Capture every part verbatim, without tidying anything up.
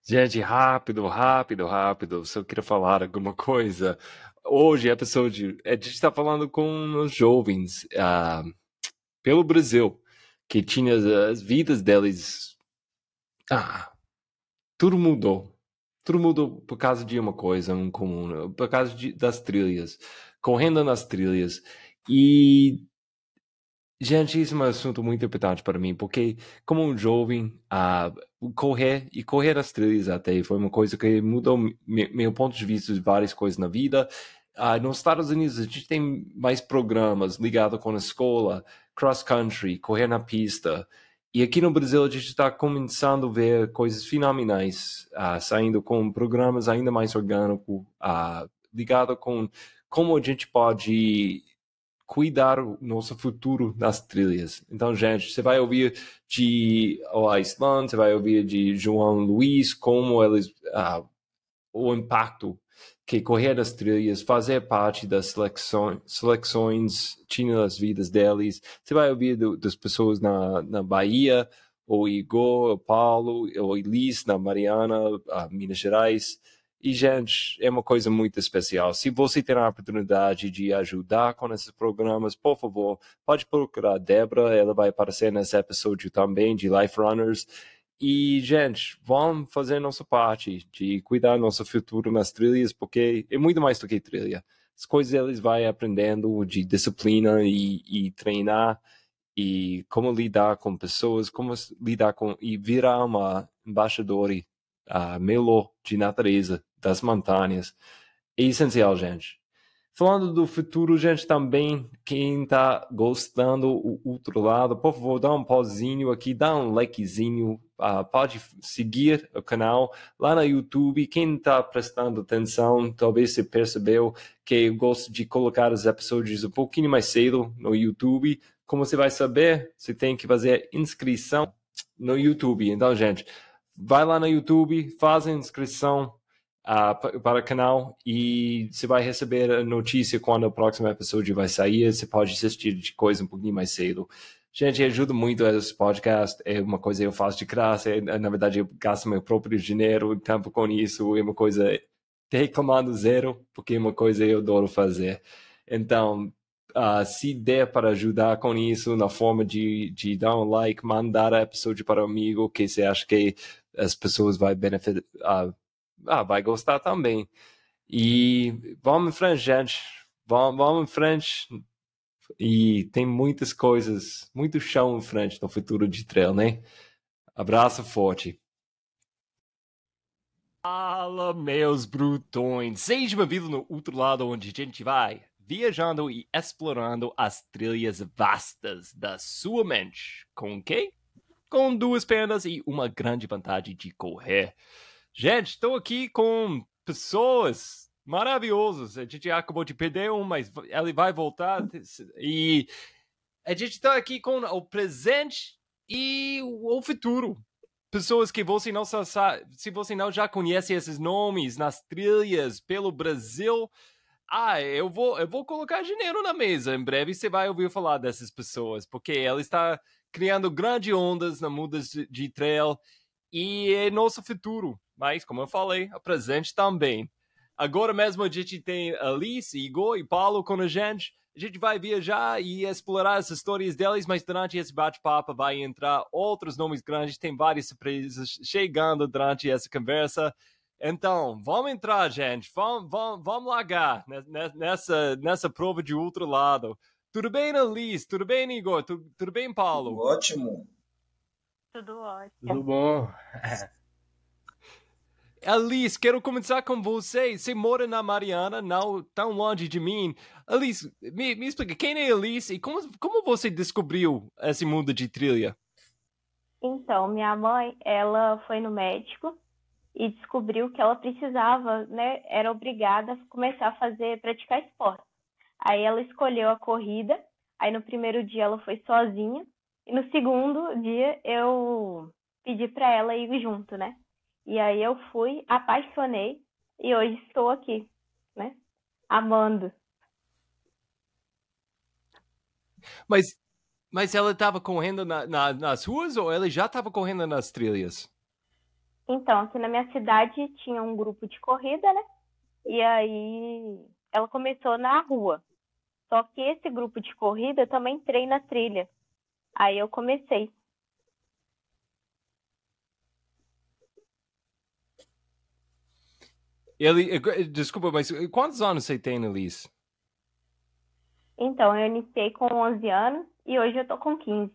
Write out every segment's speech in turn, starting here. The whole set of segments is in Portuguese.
Gente, rápido, rápido, rápido. Se eu queria falar alguma coisa. Hoje, episódio, a gente está falando com os jovens ah, pelo Brasil, que tinha as, as vidas deles. Ah, tudo mudou. Tudo mudou por causa de uma coisa em comum, por causa de, das trilhas, correndo nas trilhas. E gente, isso é um assunto muito importante para mim, porque como um jovem, ah, correr e correr as trilhas até foi uma coisa que mudou me- meu ponto de vista de várias coisas na vida. Ah, nos Estados Unidos, a gente tem mais programas ligados com a escola, cross country, correr na pista. E aqui no Brasil, a gente está começando a ver coisas fenomenais, ah, saindo com programas ainda mais orgânicos, ah, ligado com como a gente pode cuidar o nosso futuro nas trilhas. Então, gente, você vai ouvir de Iceland, você vai ouvir de João Luiz, como eles, ah, o impacto que correr das trilhas, fazer parte das seleções, seleções tinha nas vidas deles. Você vai ouvir do, das pessoas na, na Bahia, o Igor, o Paulo, o Elis na Mariana, a Minas Gerais. E, gente, é uma coisa muito especial. Se você tem a oportunidade de ajudar com esses programas, por favor, pode procurar a Débora, ela vai aparecer nesse episódio também de Life Runners. E, gente, vamos fazer nossa parte de cuidar do nosso futuro nas trilhas, porque é muito mais do que trilha. As coisas eles vão aprendendo de disciplina e, e treinar e como lidar com pessoas, como lidar com e virar uma embaixadora uh, melhor de natureza das montanhas. É essencial, gente. Falando do futuro, gente, também, quem está gostando o outro lado, por favor, dá um pauzinho aqui, dá um likezinho, uh, pode seguir o canal lá no YouTube. Quem está prestando atenção, talvez você percebeu que eu gosto de colocar os episódios um pouquinho mais cedo no YouTube. Como você vai saber, você tem que fazer inscrição no YouTube. Então, gente, vai lá no YouTube, faz a inscrição uh, para o canal e você vai receber a notícia quando o próximo episódio vai sair. Você pode assistir de coisa um pouquinho mais cedo. Gente, ajuda muito esse podcast. É uma coisa que eu faço de graça. É, na verdade, eu gasto meu próprio dinheiro, tempo com isso. É uma coisa reclamando zero, porque é uma coisa que eu adoro fazer. Então, Uh, se der para ajudar com isso, na forma de, de dar um like, mandar a episódio para um amigo que você acha que as pessoas vão beneficiar, uh, ah, vai gostar também. E vamos em frente, gente. Vamos, vamos em frente. E tem muitas coisas, muito chão em frente no futuro de trail, né? Abraço forte. Fala, meus brutões! Seja bem-vindo no outro lado onde a gente vai viajando e explorando as trilhas vastas da sua mente. Com quem? Com duas pernas e uma grande vantagem de correr. Gente, estou aqui com pessoas maravilhosas. A gente acabou de perder um, mas ele vai voltar. E a gente está aqui com o presente e o futuro. Pessoas que você não sabe, se você não já conhece esses nomes nas trilhas pelo Brasil, ah, eu vou, eu vou colocar dinheiro na mesa. Em breve você vai ouvir falar dessas pessoas, porque ela está criando grandes ondas na mudas de, de trail e é nosso futuro. Mas, como eu falei, o presente também. Agora mesmo a gente tem Alice, Igor e Paulo com a gente. A gente vai viajar e explorar as histórias deles, mas durante esse bate-papo vai entrar outros nomes grandes. Tem várias surpresas chegando durante essa conversa. Então, vamos entrar, gente. Vamos, vamos, vamos largar nessa, nessa prova de outro lado. Tudo bem, Alice? Tudo bem, Igor? Tudo, tudo bem, Paulo? Tudo ótimo. Tudo ótimo. Tudo bom? Alice, quero começar com você. Você mora na Mariana, não tão longe de mim. Alice, me, me explica, quem é Alice e como, como você descobriu esse mundo de trilha? Então, minha mãe, ela foi no médico e descobriu que ela precisava, né, era obrigada a começar a fazer, praticar esporte. Aí ela escolheu a corrida, aí no primeiro dia ela foi sozinha, e no segundo dia eu pedi para ela ir junto, né? E aí eu fui, apaixonei, e hoje estou aqui, né? Amando. Mas, mas ela estava correndo na, na, nas ruas ou ela já estava correndo nas trilhas? Então, aqui na minha cidade tinha um grupo de corrida, né? E aí ela começou na rua. Só que esse grupo de corrida também treina trilha. Aí eu comecei. Ele, desculpa, mas quantos anos você tem, Elise? Então, eu iniciei com onze anos e hoje eu tô com quinze.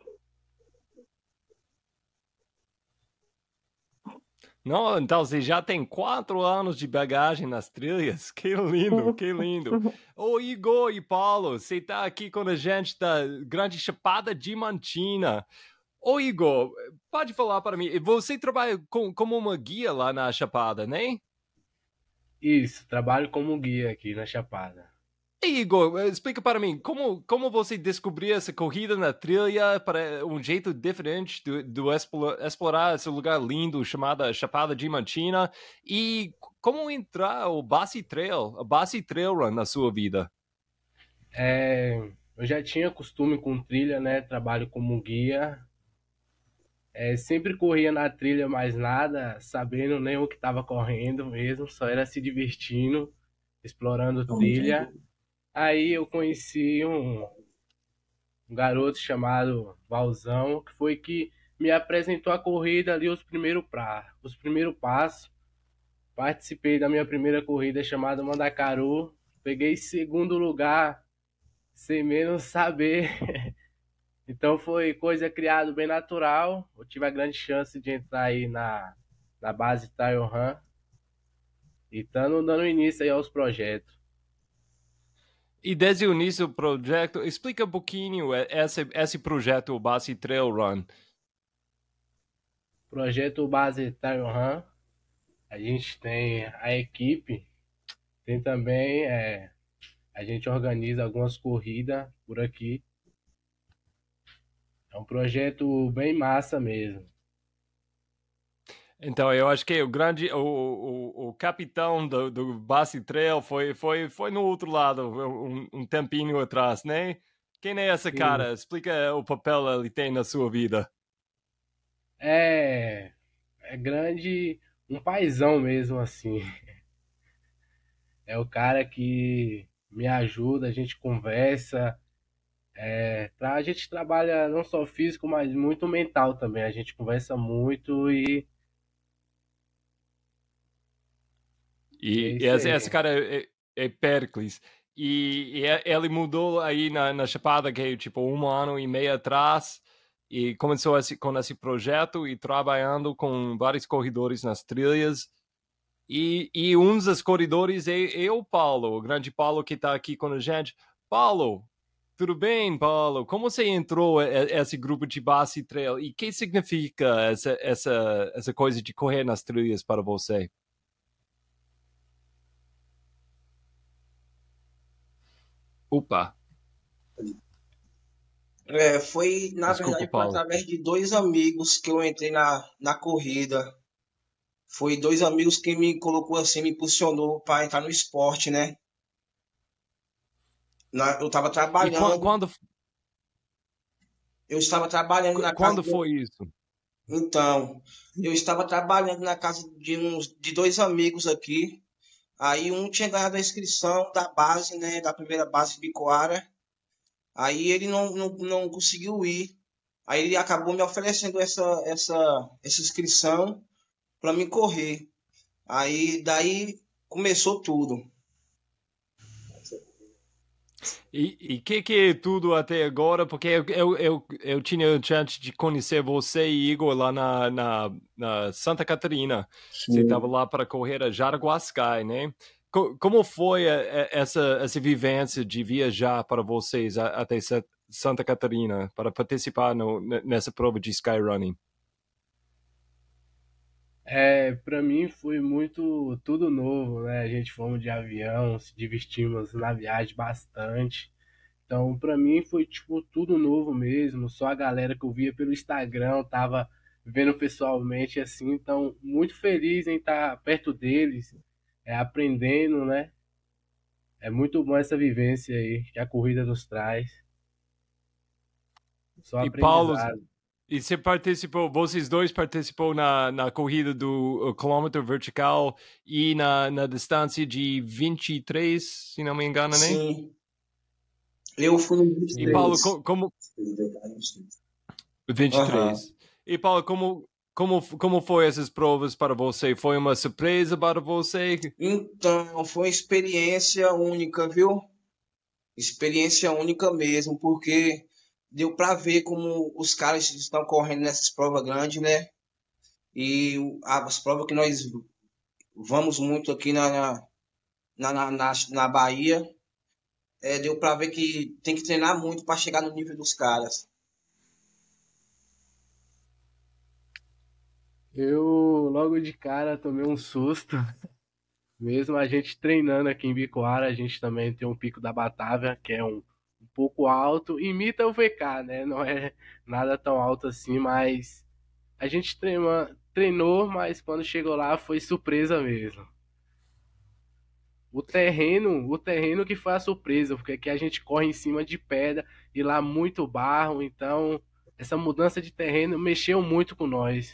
Não, então você já tem quatro anos de bagagem nas trilhas. Que lindo, que lindo. Ô, Igor e Paulo, você está aqui com a gente da Grande Chapada Diamantina. Ô, Igor, pode falar para mim, você trabalha com, como uma guia lá na Chapada, né? Isso, trabalho como guia aqui na Chapada. E Igor, explica para mim, como, como você descobriu essa corrida na trilha para um jeito diferente do, do explorar, explorar esse lugar lindo chamado Chapada Diamantina e como entrar o Bassi Trail, a Bassi Trail Run na sua vida? É, eu já tinha costume com trilha, né? Trabalho como guia. É, sempre corria na trilha, mais nada, sabendo nem o que estava correndo mesmo, só era se divertindo, explorando trilha. Aí eu conheci um, um garoto chamado Valzão, que foi que me apresentou a corrida ali, os primeiros, pra, os primeiros passos. Participei da minha primeira corrida chamada Mandacaru, peguei segundo lugar, sem menos saber. Então foi coisa criada bem natural. Eu tive a grande chance de entrar aí na, na base Trail Run e estando dando início aí aos projetos. E desde o início do projeto, explica um pouquinho esse, esse projeto, o Bassi Trail Run. Projeto base Trail Run, a gente tem a equipe, tem também, é, a gente organiza algumas corridas por aqui. É um projeto bem massa mesmo. Então, eu acho que o grande, o, o, o capitão do, do Bassi Trail foi, foi, foi no outro lado, um, um tempinho atrás, né? Quem é esse Sim. cara? Explica o papel que ele tem na sua vida. É, é grande, um paizão mesmo assim. É o cara que me ajuda, a gente conversa. É, a gente trabalha não só físico, mas muito mental também. A gente conversa muito e, e é E, e isso esse, aí. esse cara é, é Pericles. E, e ele mudou aí na, na Chapada, que é tipo um ano e meio atrás, e começou esse, com esse projeto e trabalhando com vários corredores nas trilhas. E, e um dos corredores é, é o Paulo, o grande Paulo que está aqui com a gente. Paulo, tudo bem, Paulo? Como você entrou esse grupo de base trail e o que significa essa, essa, essa coisa de correr nas trilhas para você? Opa, É, foi, na desculpa, verdade, foi Paulo. através de dois amigos que eu entrei na, na corrida. Foi dois amigos que me colocou assim, me impulsionou para entrar no esporte, né? Na- eu estava E qu- trabalhando, quando, eu estava trabalhando na casa quando de, foi isso? então, eu estava trabalhando na casa de uns de dois amigos aqui. Aí um tinha ganhado a inscrição da base, né, da primeira base de Bicoara. Aí ele não, não, não conseguiu ir. Aí ele acabou me oferecendo essa, essa, essa inscrição para me correr. Aí daí começou tudo. E o que, que é tudo até agora? Porque eu, eu, eu, eu tinha a chance de conhecer você e Igor lá na, na, na Santa Catarina. Você estava Sim. lá para correr a Jaraguascai, né? Co- Como foi a- a- essa, essa vivência de viajar para vocês a- até Sa- Santa Catarina para participar no, n- nessa prova de skyrunning? É, para mim foi muito tudo novo, né? A gente fomos de avião, se divertimos na viagem bastante. Então, para mim foi tipo tudo novo mesmo. Só a galera que eu via pelo Instagram tava vendo pessoalmente assim. Então, muito feliz em estar perto deles, é, aprendendo, né? É muito bom essa vivência aí que a corrida nos traz. Só E Paulo, aprendizado. E você participou, vocês dois participou na, na corrida do quilômetro vertical e na, na distância de vinte e três, se não me engano, né? Sim, eu fui no E Paulo, vinte e três. co- como Aham. vinte e três. E Paulo, como como como foi essas provas para você? Foi uma surpresa para você? Então, foi uma experiência única, viu? Experiência única mesmo, porque deu para ver como os caras estão correndo nessas provas grandes, né? E o- as provas que nós vamos muito aqui na, na, na, na, na Bahia, é, deu para ver que tem que treinar muito para chegar no nível dos caras. Eu logo de cara tomei um susto. Mesmo a gente treinando aqui em Bicoara, a gente também tem um pico da Batávia, que é um, um pouco alto, imita o V K, né? Não é nada tão alto assim, mas a gente treina, treinou, mas quando chegou lá foi surpresa mesmo. O terreno, o terreno que foi a surpresa, porque aqui a gente corre em cima de pedra e lá muito barro, então essa mudança de terreno mexeu muito com nós.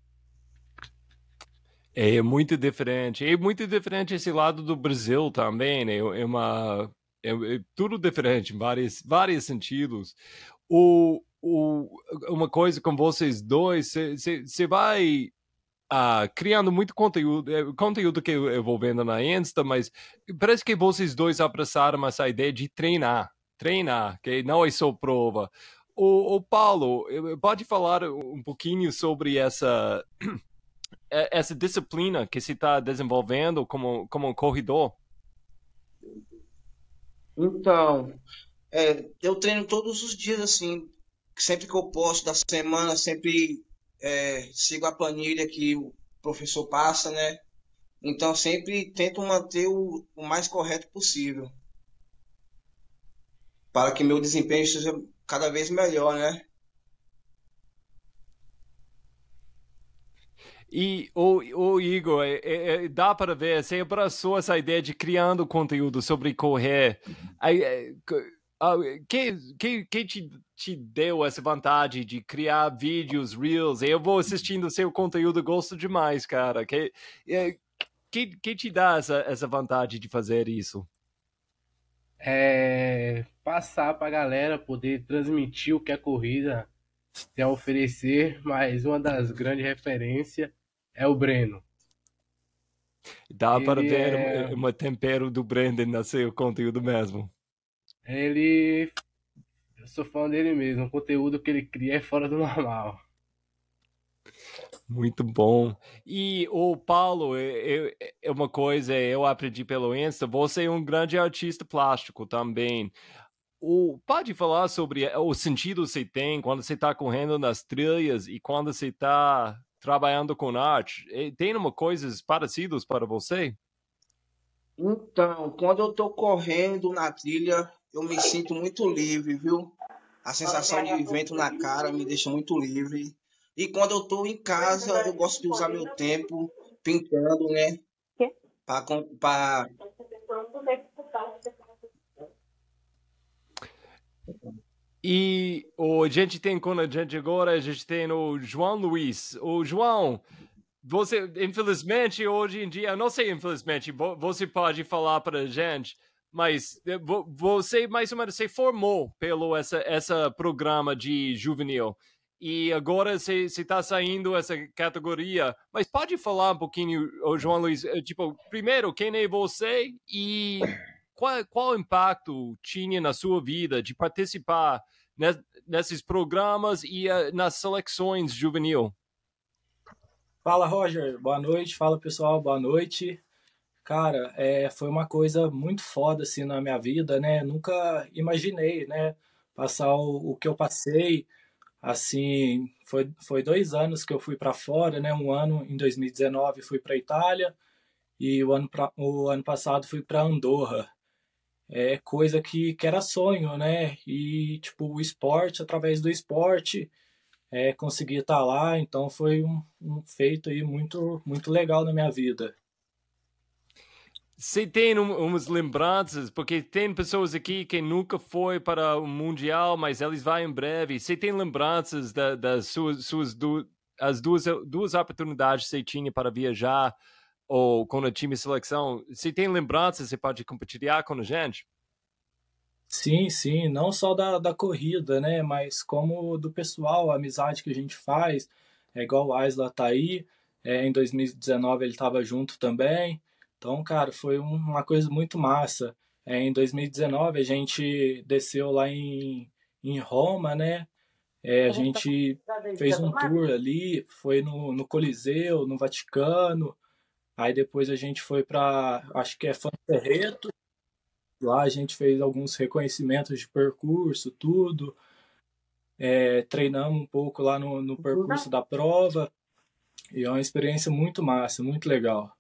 É muito diferente. É muito diferente esse lado do Brasil também, né? É uma é, é tudo diferente em vários vários sentidos. O, o uma coisa com vocês dois, você vai ah, criando muito conteúdo, é, conteúdo que eu, eu vou vendo na Insta, mas parece que vocês dois abraçaram essa ideia de treinar, treinar, que não é só prova. O, o Paulo, eh, pode falar um pouquinho sobre essa eh, essa disciplina que se está desenvolvendo como como um corredor? Então, é, eu treino todos os dias, assim, sempre que eu posso da semana, sempre é, sigo a planilha que o professor passa, né? Então, sempre tento manter o, o mais correto possível, para que meu desempenho seja cada vez melhor, né? E o, o Igor, é, é, é, dá para ver, você abraçou essa ideia de criando conteúdo sobre correr. Aí, é, c- ah, que, que, que te, te deu essa vontade de criar vídeos, reels? Eu vou assistindo seu conteúdo, gosto demais, cara. Que, é, que, que te dá essa, essa vontade de fazer isso? É, passar para a galera poder transmitir o que a corrida tem a oferecer, mas uma das grandes referências é o Breno. Dá para Ele ver é, uma tempero do Brandon no seu conteúdo mesmo. ele, eu sou fã dele mesmo. O conteúdo que ele cria é fora do normal. Muito bom. E o Paulo, é, é- é uma coisa eu aprendi pelo Insta, você é um grande artista plástico também. O, pode falar sobre o sentido que você tem quando você está correndo nas trilhas e quando você está trabalhando com arte? Eh, Tem uma coisas parecidas para você? Então, quando eu tô correndo na trilha, eu me sinto muito livre, viu? A sensação de vento na cara me deixa muito livre. E quando eu tô em casa, eu gosto de usar meu tempo pintando, né? Para E o, a gente tem com a gente agora, a gente tem o João Luiz. O João, você, infelizmente, hoje em dia, eu não sei, infelizmente, vo- você pode falar para a gente, mas eh, vo- você, mais ou menos, se formou pelo essa, essa programa de juvenil. E agora você está saindo essa categoria. Mas pode falar um pouquinho, ô João Luiz, eh, tipo, primeiro, quem é você e qual, qual impacto tinha na sua vida de participar ne- nesses programas e eh, nas seleções juvenil? Fala, Roger. Boa noite. Fala, pessoal. Boa noite. Cara, é, foi uma coisa muito foda assim na minha vida, né? Nunca imaginei, né? Passar o, o que eu passei. Assim, foi, foi dois anos que eu fui para fora, né? Um ano em dois mil e dezenove fui para Itália e o ano, pra, o ano passado fui para Andorra. É coisa que, que era sonho, né? E tipo o esporte, através do esporte, é, consegui estar lá. Então foi um, um feito aí muito muito legal na minha vida. você tem um, umas lembranças, porque tem pessoas aqui que nunca foi para o Mundial, mas eles vão em breve. Você tem lembranças da, das suas, suas du, as duas, duas oportunidades que você tinha para viajar ou com o time de seleção? Você tem lembranças que você pode compartilhar com a gente? Sim, sim, não só da, da corrida, né? Mas como do pessoal, a amizade que a gente faz. É igual o Aisla tá aí, é, em dois mil e dezenove ele estava junto também. Então, cara, foi um- uma coisa muito massa. É, em dois mil e dezenove a gente desceu lá em, em Roma, né? É, a gente fez um tour ali, foi no, no Coliseu, no Vaticano. Aí depois a gente foi para, acho que é Fanferreto. Lá a gente fez alguns reconhecimentos de percurso, tudo. É, treinamos um pouco lá no, no percurso da prova. E é uma experiência muito massa, muito legal.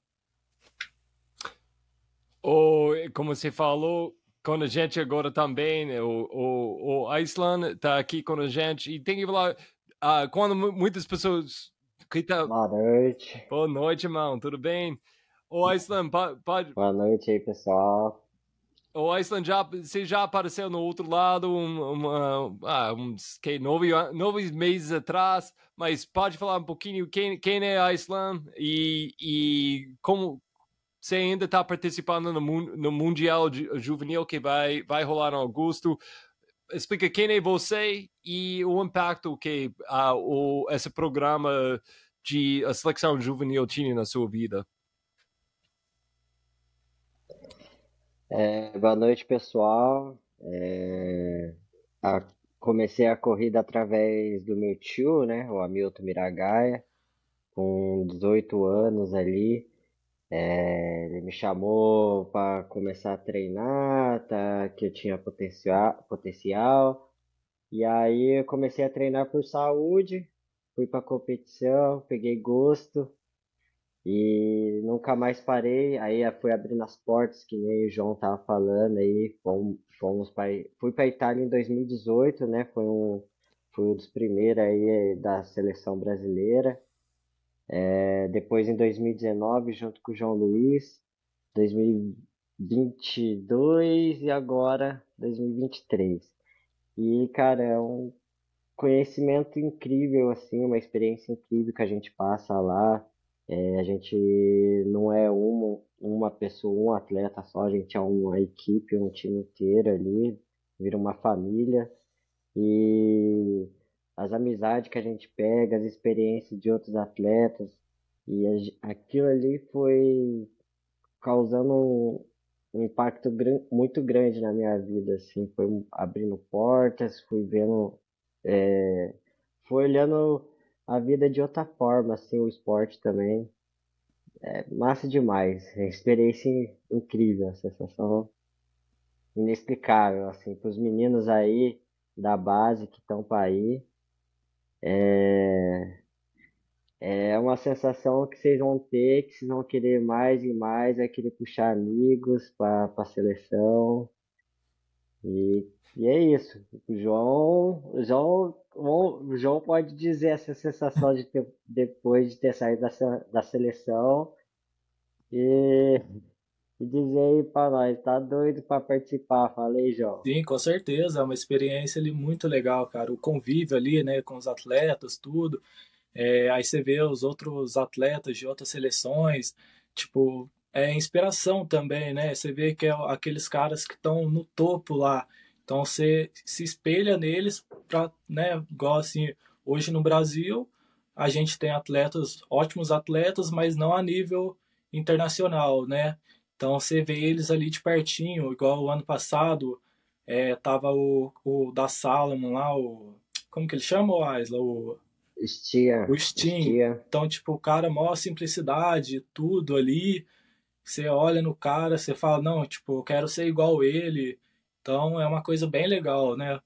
Ou, como você falou, com a gente agora também, né, o, o, o Iceland está aqui com a gente. E tem que falar, ah, quando muitas pessoas que tá... Boa noite. Boa noite, irmão, tudo bem? O Iceland, pode... Boa noite aí, pessoal. O Iceland, já, você já apareceu no outro lado um, uma, ah, uns que, nove, nove meses atrás, mas pode falar um pouquinho quem, quem é Iceland e, e como você ainda está participando no, no Mundial Juvenil que vai, vai rolar em agosto. Explica quem é você e o impacto que uh, o, esse programa de a seleção juvenil tinha na sua vida. É, boa noite, pessoal. É, a, comecei a corrida através do meu tio, né, o Hamilton Miragaia, com dezoito anos ali. É, ele me chamou para começar a treinar, tá, que eu tinha potencial, potencial. E aí eu comecei a treinar por saúde, fui para competição, peguei gosto. E nunca mais parei, aí fui abrindo as portas, que nem o João tava falando aí, fomos, fomos para, fui para Itália em dois mil e dezoito, né? Foi um, fui um dos primeiros aí da seleção brasileira. É, depois em dois mil e dezenove, junto com o João Luiz, dois mil e vinte e dois e agora dois mil e vinte e três. E, cara, é um conhecimento incrível, assim, uma experiência incrível que a gente passa lá. É, a gente não é uma, uma pessoa, um atleta só, a gente é uma equipe, um time inteiro ali, vira uma família. E as amizades que a gente pega, as experiências de outros atletas, e a, aquilo ali foi causando um, um impacto gran, muito grande na minha vida, assim, foi abrindo portas, fui vendo, é, fui olhando a vida de outra forma, assim, o esporte também. É massa demais, é experiência incrível, a sensação inexplicável, assim, para os meninos aí da base que estão para aí, é, é uma sensação que vocês vão ter, que vocês vão querer mais e mais, vai querer puxar amigos para a seleção, e, e é isso. O João, o João, o João pode dizer essa sensação de ter, depois de ter saído da, se- da seleção, e E dizer aí pra nós, tá doido pra participar? Falei, João. Sim, com certeza, é uma experiência ali muito legal, cara. O convívio ali, né, com os atletas, tudo. É, aí você vê os outros atletas de outras seleções, tipo, é inspiração também, né? Você vê que é aqueles caras que estão no topo lá. Então você se espelha neles para, né, igual assim, hoje no Brasil, a gente tem atletas, ótimos atletas, mas não a nível internacional, né? Então você vê eles ali de pertinho, igual o ano passado, é, tava o, o da Salomon lá, o, como que ele chama, o Aisla? O Estia, o Steam. estia. Então, tipo, o cara, maior simplicidade, tudo ali. Você olha no cara, você fala, não, tipo, eu quero ser igual ele. Então, é uma coisa bem legal, né?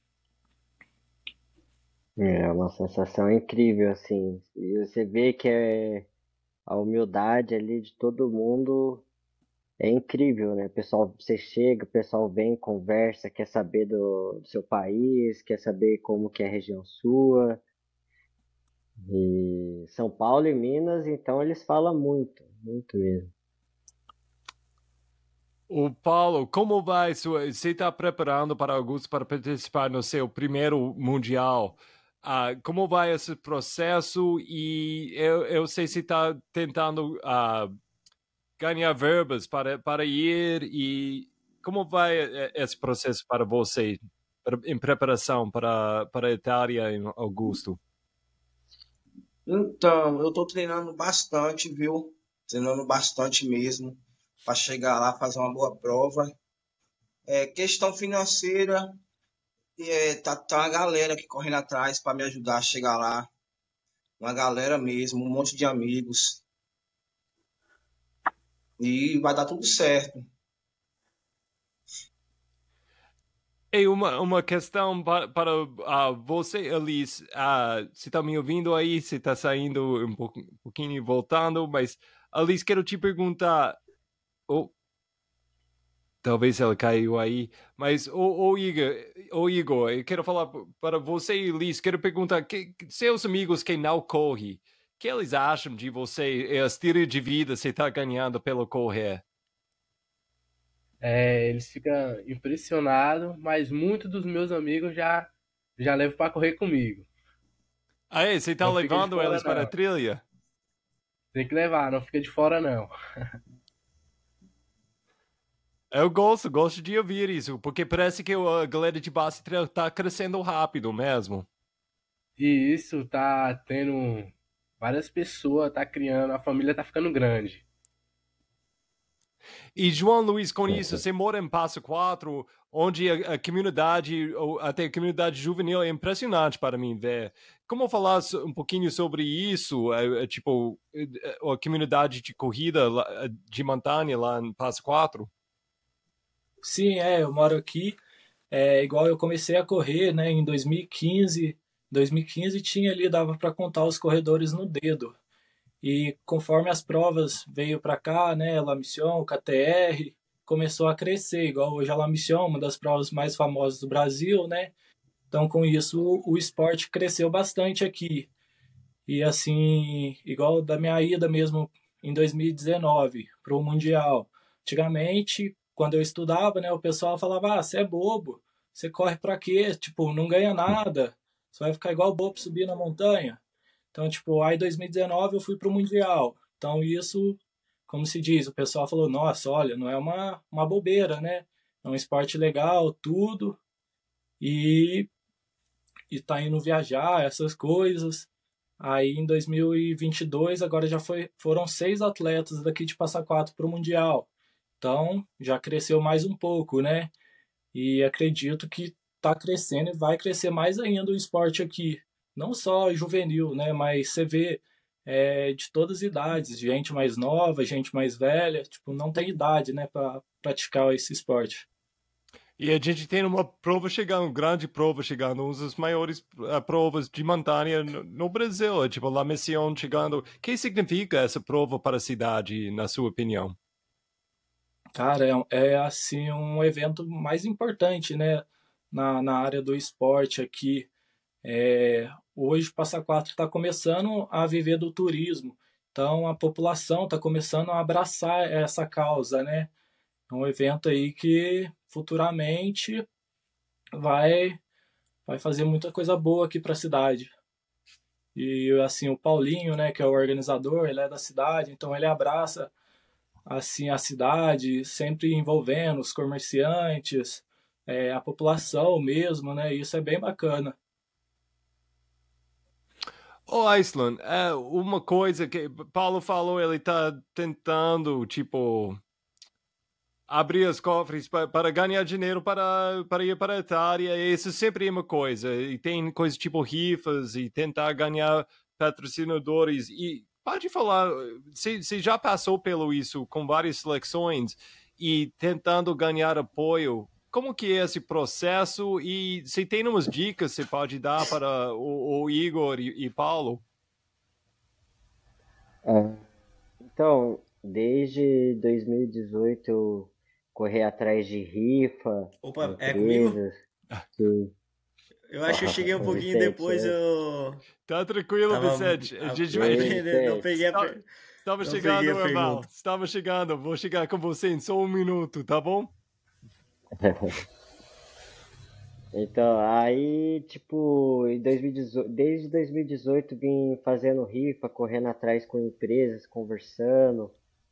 É uma sensação incrível, assim. E você vê que é a humildade ali de todo mundo é incrível, né? O pessoal, você chega, o pessoal vem, conversa, quer saber do, do seu país, quer saber como que é a região sua. E São Paulo e Minas, então eles falam muito, muito mesmo. O Paulo, como vai? Sua, você está preparando para Augusto para participar no seu primeiro mundial? Uh, como vai esse processo? E eu, eu sei se está tentando uh, ganhar verbas para, para ir. E como vai esse processo para você em preparação para, para a Itália em Augusto? Então, eu tô treinando bastante, viu? Treinando bastante mesmo, para chegar lá, fazer uma boa prova. É, questão financeira, é, tá, tá uma galera aqui correndo atrás para me ajudar a chegar lá. Uma galera mesmo, um monte de amigos. E vai dar tudo certo. E uma, uma questão para, para uh, você, Elise. Uh, você está me ouvindo aí? Você está saindo um, pouco, um pouquinho e voltando, mas, Elise, quero te perguntar. Oh, talvez ela caiu aí, mas, ô oh, oh, Igor, oh, Igor, eu quero falar para você, Elise, quero perguntar: que, seus amigos que não correm, o que eles acham de você e o estilo de vida que você está ganhando pelo correr? É, eles ficam impressionados, mas muitos dos meus amigos já, já levam para correr comigo. Ah, é? Você está Não fica de levando fora, eles para a não. trilha? Tem que levar, não fica de fora, não. Eu gosto, gosto de ouvir isso, porque parece que a galera de base está crescendo rápido mesmo. E isso tá tendo várias pessoas, tá criando, a família tá ficando grande. E, João Luiz, com isso, você mora em Passo Quatro, onde a, a comunidade, ou até a comunidade juvenil é impressionante para mim ver. Como falar um pouquinho sobre isso, é, é, tipo, a comunidade de corrida de montanha lá em Passo Quatro? Sim, é, eu moro aqui, é, igual eu comecei a correr, né, em dois mil e quinze, dois mil e quinze tinha ali, dava para contar os corredores no dedo. E conforme as provas veio para cá, né, La Mission, o K T R, começou a crescer, igual hoje a La Mission, uma das provas mais famosas do Brasil, né? Então, com isso, o, o esporte cresceu bastante aqui. E assim, igual da minha ida mesmo em dois mil e dezenove para o Mundial. Antigamente, quando eu estudava, né, o pessoal falava: ah, você é bobo, você corre para quê? Tipo, não ganha nada, você vai ficar igual bobo subir na montanha. Então, tipo, aí em dois mil e dezenove eu fui pro Mundial. Então, isso, como se diz, o pessoal falou: nossa, olha, não é uma, uma bobeira, né? É um esporte legal, tudo. E, e tá indo viajar, essas coisas. Aí em dois mil e vinte e dois, agora já foi, foram seis atletas daqui de Passa Quatro pro Mundial. Então, já cresceu mais um pouco, né? E acredito que tá crescendo e vai crescer mais ainda o esporte aqui. Não só juvenil, né? Mas você vê é, de todas as idades, gente mais nova, gente mais velha, tipo, não tem idade, né, para praticar esse esporte. E a gente tem uma prova chegando, uma grande prova chegando, uma das maiores uh, provas de montanha no, no Brasil, tipo, La Mission chegando. O que significa essa prova para a cidade, na sua opinião? Cara, é, é assim um evento mais importante, né, na, na área do esporte aqui. É, hoje Passa Quatro está começando a viver do turismo, então a população está começando a abraçar essa causa, né? É um evento aí que futuramente vai vai fazer muita coisa boa aqui para a cidade. E assim, o Paulinho, né, que é o organizador, ele é da cidade, então ele abraça assim a cidade, sempre envolvendo os comerciantes, é, a população mesmo, né? E isso é bem bacana. Ô, Iceland, é uma coisa que Paulo falou, ele está tentando, tipo, abrir os cofres para, para ganhar dinheiro para, para ir para a Itália, e isso sempre é uma coisa. E tem coisas tipo rifas e tentar ganhar patrocinadores. E pode falar, você, você já passou pelo isso com várias seleções e tentando ganhar apoio. Como que é esse processo? E você tem umas dicas que você pode dar para o, o Igor e, e Paulo? É, então, desde dois mil e dezoito eu corri atrás de rifa, Opa, é comigo? empresas que Eu acho que eu cheguei um pouquinho Vicente, depois, né? eu Tá tranquilo, tava Vicente. A gente E vai... aí, aprendendo, não Vicente? peguei a... Tá, Estava Não chegando, peguei a Eval. pergunta. Estava chegando. Vou chegar com você em só um minuto, tá bom? Então, aí, tipo, em dois mil e dezoito, desde dois mil e dezoito vim fazendo rifa, correndo atrás com empresas, conversando.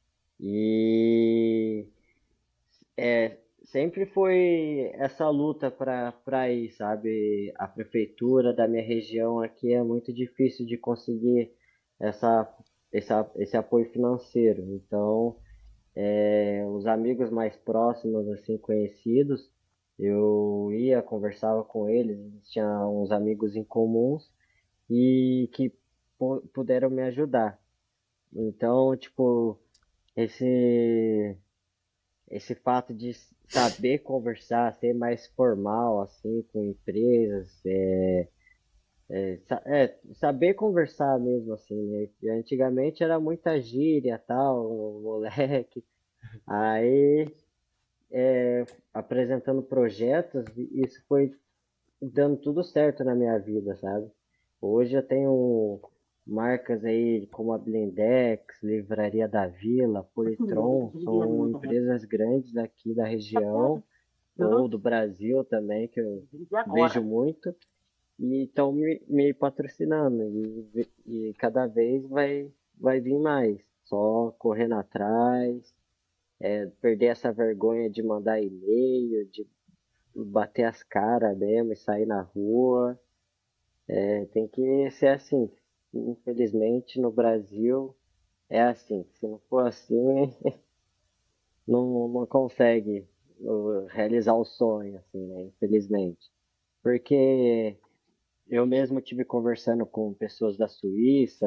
E é, sempre foi essa luta para para ir, sabe? A prefeitura da minha região aqui é muito difícil de conseguir essa, essa, esse apoio financeiro. Então, é, os amigos mais próximos, assim, conhecidos, eu ia, conversava com eles, eles tinham uns amigos em comuns e que pu- puderam me ajudar. Então, tipo, esse esse fato de saber conversar, ser mais formal, assim, com empresas, é, é, sa- é, saber conversar mesmo, assim, né? E antigamente era muita gíria, tal, moleque. Aí, é, apresentando projetos, isso foi dando tudo certo na minha vida, sabe? Hoje eu tenho marcas aí como a Blindex, Livraria da Vila, Politron, são empresas grandes aqui da região ou do Brasil também, que eu vejo muito, e estão me, me patrocinando, e, e cada vez vai, vai vir mais, só correndo atrás, é, perder essa vergonha de mandar e-mail, de bater as caras mesmo e sair na rua. É, tem que ser assim. Infelizmente, no Brasil é assim. Se não for assim, não, não consegue uh, realizar o sonho, assim, né? Infelizmente. Porque eu mesmo tive conversando com pessoas da Suíça,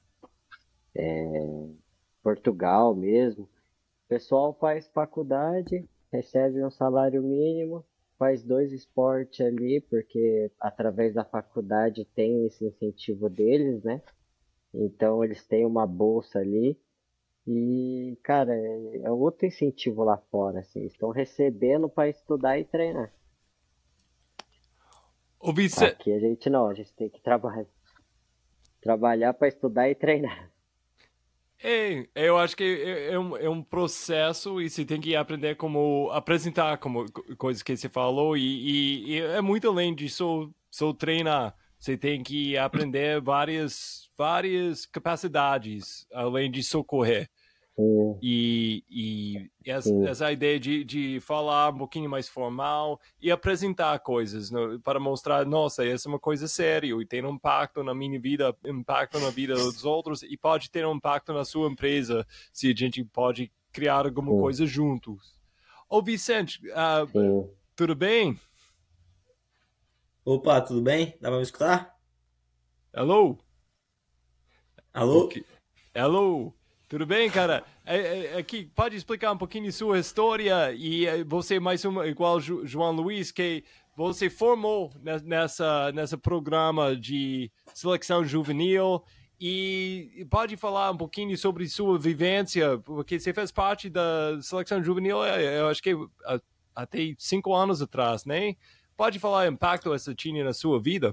Portugal mesmo. O pessoal faz faculdade, recebe um salário mínimo, faz dois esportes ali, porque através da faculdade tem esse incentivo deles, né? Então eles têm uma bolsa ali. E, cara, é é outro incentivo lá fora, assim. Estão recebendo para estudar e treinar. Ô, Vicente, Aqui a gente não, a gente tem que trabalhar, trabalhar para estudar e treinar. é, eu acho que é, é um, é um processo e você tem que aprender como apresentar como co- coisas que você falou e, e- e é muito além de só, só treinar. Você tem que aprender várias, várias capacidades além de socorrer. Sim, E, e essa, sim, essa ideia de, de falar um pouquinho mais formal e apresentar coisas, né, para mostrar, nossa, essa é uma coisa séria e tem um impacto na minha vida, impacto na vida dos outros e pode ter um impacto na sua empresa se a gente pode criar alguma sim, coisa juntos. Ô Vicente, ah, sim. tudo bem? Opa, tudo bem? Dá pra me escutar? Hello? Alô? Ok. Hello, tudo bem, cara? É, é, aqui, pode explicar um pouquinho de sua história e é, você mais uma, igual Ju, João Luiz, que você formou ne- nessa, nessa programa de seleção juvenil e pode falar um pouquinho sobre sua vivência, porque você fez parte da seleção juvenil, é, eu acho que a- até cinco anos atrás, né? Pode falar o impacto essa tinha na sua vida?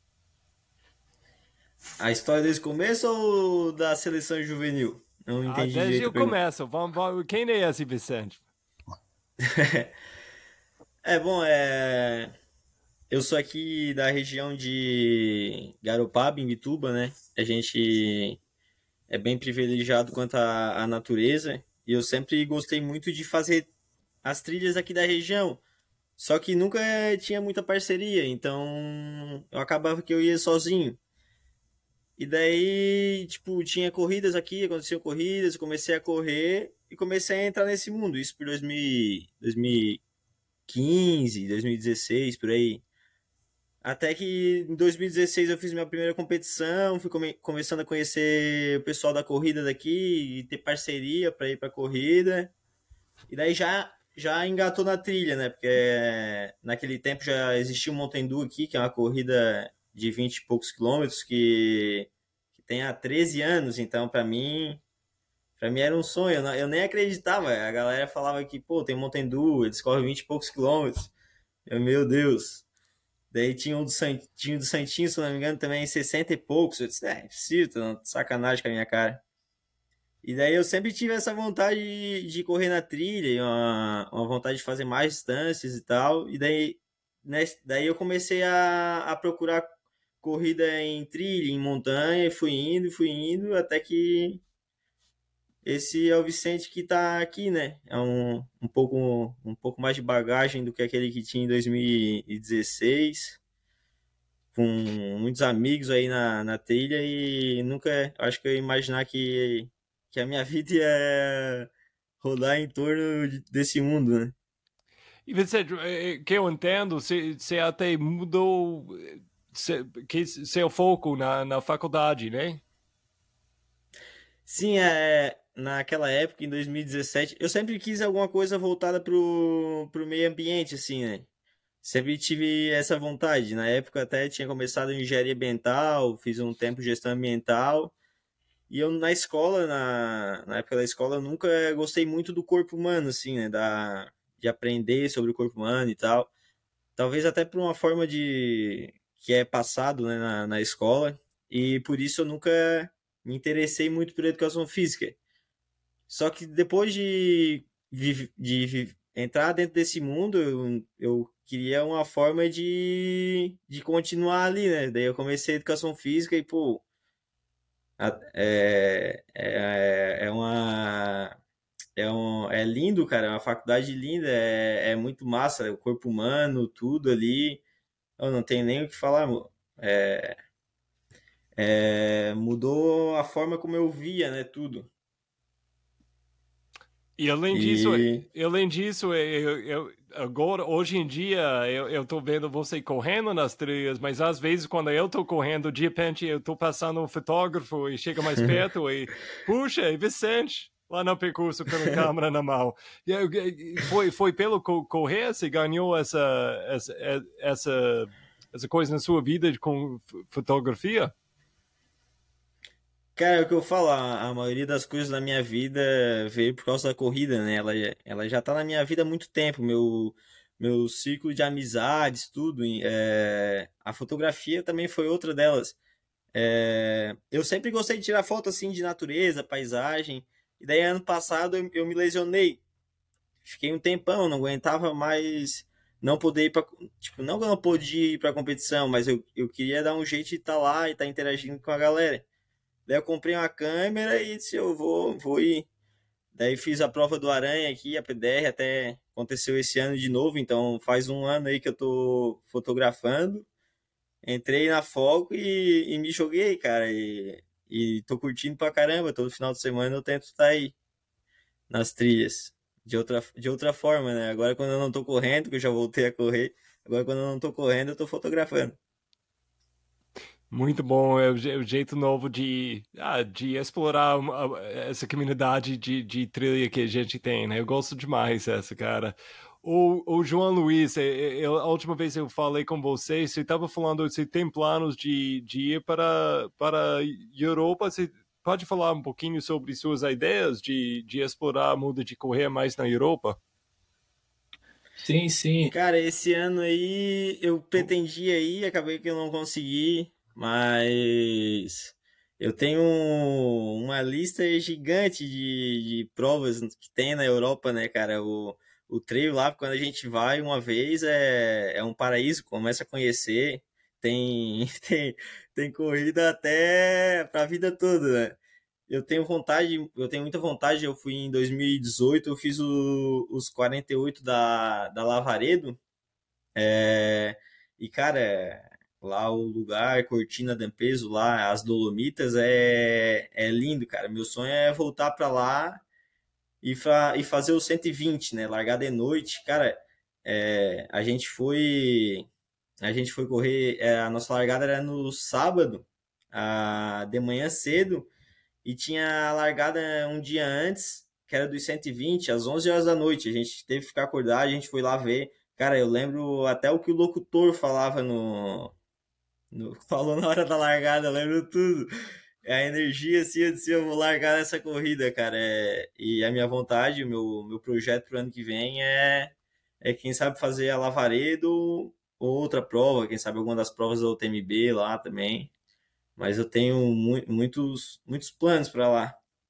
A história desde o começo ou da seleção juvenil? Não Ah, entendi desde direito a o pergunta. começo, vamos, vamos, quem é esse Vicente? É bom, é. Eu sou aqui da região de Garopaba, em Bituba, né? A gente é bem privilegiado quanto à, à natureza e eu sempre gostei muito de fazer as trilhas aqui da região. Só que nunca tinha muita parceria, então eu acabava que eu ia sozinho. E daí, tipo, tinha corridas aqui, aconteciam corridas, eu comecei a correr e comecei a entrar nesse mundo. Isso por dois mil, dois mil e quinze, dois mil e dezesseis, por aí. Até que em dois mil e dezesseis eu fiz minha primeira competição, fui come- começando a conhecer o pessoal da corrida daqui e ter parceria para ir para corrida. E daí já já engatou na trilha, né? Porque naquele tempo já existia o Mountain Dew aqui, que é uma corrida de vinte e poucos quilômetros que, que tem há treze anos, então para mim, para mim era um sonho, eu, não- eu nem acreditava. A galera falava que, pô, tem Mountain Dew, eles correm vinte e poucos quilômetros. Eu, meu Deus. Daí tinha o do, San, tinha o do Santinho, se não me engano, também sessenta e poucos. Eu disse, é, é possível, tô de sacanagem com a minha cara. E daí eu sempre tive essa vontade de, de correr na trilha, uma, uma vontade de fazer mais distâncias e tal. E daí, né, daí eu comecei a, a procurar corrida em trilha, em montanha, e fui indo, fui indo, até que esse é o Vicente que tá aqui, né? É um, um pouco, um pouco mais de bagagem do que aquele que tinha em dois mil e dezesseis, com muitos amigos aí na, na trilha, e nunca, acho que eu ia imaginar que, que a minha vida ia rodar em torno de- desse mundo, né? E Vicente, eh, que eu entendo, você você até mudou eh, cê- que seu foco na, na faculdade, né? Sim, é, naquela época, em dois mil e dezessete, eu sempre quis alguma coisa voltada pro, pro meio ambiente, assim, né? Sempre tive essa vontade. Na época até tinha começado em engenharia ambiental, fiz um tempo gestão ambiental. E eu na escola, na, na época da escola, eu nunca gostei muito do corpo humano, assim, né? Da, de aprender sobre o corpo humano e tal. Talvez até por uma forma de que é passado, né, na, na escola. E por isso eu nunca me interessei muito por educação física. Só que depois de, vi- de vi- entrar dentro desse mundo, eu, eu queria uma forma de, de continuar ali, né? Daí eu comecei a educação física e, pô, a- é, é, é uma. É, um, é lindo, cara, é uma faculdade linda, é, é muito massa, o corpo humano, tudo ali. Eu não tenho nem o que falar, mo- é, é, mudou a forma como eu via, né, tudo. E além disso, E além disso, eu, eu- agora, hoje em dia, eu, eu tô vendo você correndo nas trilhas, mas às vezes quando eu tô correndo, de repente eu tô passando um fotógrafo e chega mais perto e, puxa, é Vicente, lá no percurso com a câmera na mão. E eu- e foi, foi pelo co- correr, você ganhou essa, essa, essa, essa coisa na sua vida de- com f- fotografia? cara, é o que eu falo, a, a maioria das coisas da minha vida veio por causa da corrida, né? Ela, ela já tá na minha vida há muito tempo, meu, meu círculo de amizades, tudo. e, é, a fotografia também foi outra delas. É, eu sempre gostei de tirar foto assim de natureza, paisagem. E daí ano passado eu, eu me lesionei. Fiquei um tempão, não aguentava mais não poder ir para, tipo, não que eu não podia ir para competição, mas eu, eu queria dar um jeito de estar lá e estar interagindo com a galera. Daí eu comprei uma câmera e disse, eu vou, vou ir. Daí fiz a prova do Aranha aqui, a P D R, até aconteceu esse ano de novo, então faz um ano aí que eu tô fotografando. Entrei na Foco e, e me joguei, cara, e, e tô curtindo pra caramba. Todo final de semana eu tento estar aí nas trilhas. De outra, de outra forma, né? Agora quando eu não tô correndo, que eu já voltei a correr, agora quando eu não tô correndo, eu tô fotografando. Muito bom, é o, je- o jeito novo de, ah, de explorar uma- essa comunidade de, de trilha que a gente tem, né? Eu gosto demais dessa, cara. O, o João Luiz, é- é- eu- a última vez eu falei com você, você estava falando, você tem planos de, de ir para, para a Europa, você pode falar um pouquinho sobre suas ideias de, de explorar a muda de correr mais na Europa? Sim, sim. Cara, esse ano aí eu pretendia ir, acabei que eu não consegui, mas eu tenho uma lista gigante de, de provas que tem na Europa, né, cara? O, o trail lá, quando a gente vai uma vez, é, é um paraíso, começa a conhecer, tem, tem, tem corrida até pra vida toda, né? Eu tenho vontade, eu tenho muita vontade. Eu fui em dois mil e dezoito, eu fiz o- os quarenta e oito da, da Lavaredo. É, e, cara, lá o lugar, Cortina d'Ampezzo, lá, as Dolomitas, é, é lindo, cara. Meu sonho é voltar pra lá e, fa, e fazer o cento e vinte, né? Largar de noite. Cara, é, a gente foi. A gente foi correr. É, a nossa largada era no sábado, a, de manhã cedo. E tinha a largada um dia antes, que era dos cento e vinte, às onze horas da noite. A gente teve que ficar acordado, a gente foi lá ver. Cara, eu lembro até o que o locutor falava no, no falou na hora da largada, eu lembro tudo. A energia, assim, eu disse, eu vou largar essa corrida, cara. É, e a minha vontade, o meu, meu projeto pro ano que vem é, é quem sabe fazer a Lavaredo ou outra prova, quem sabe alguma das provas da U T M B lá também. Mas eu tenho mu muitos, muitos planos para lá.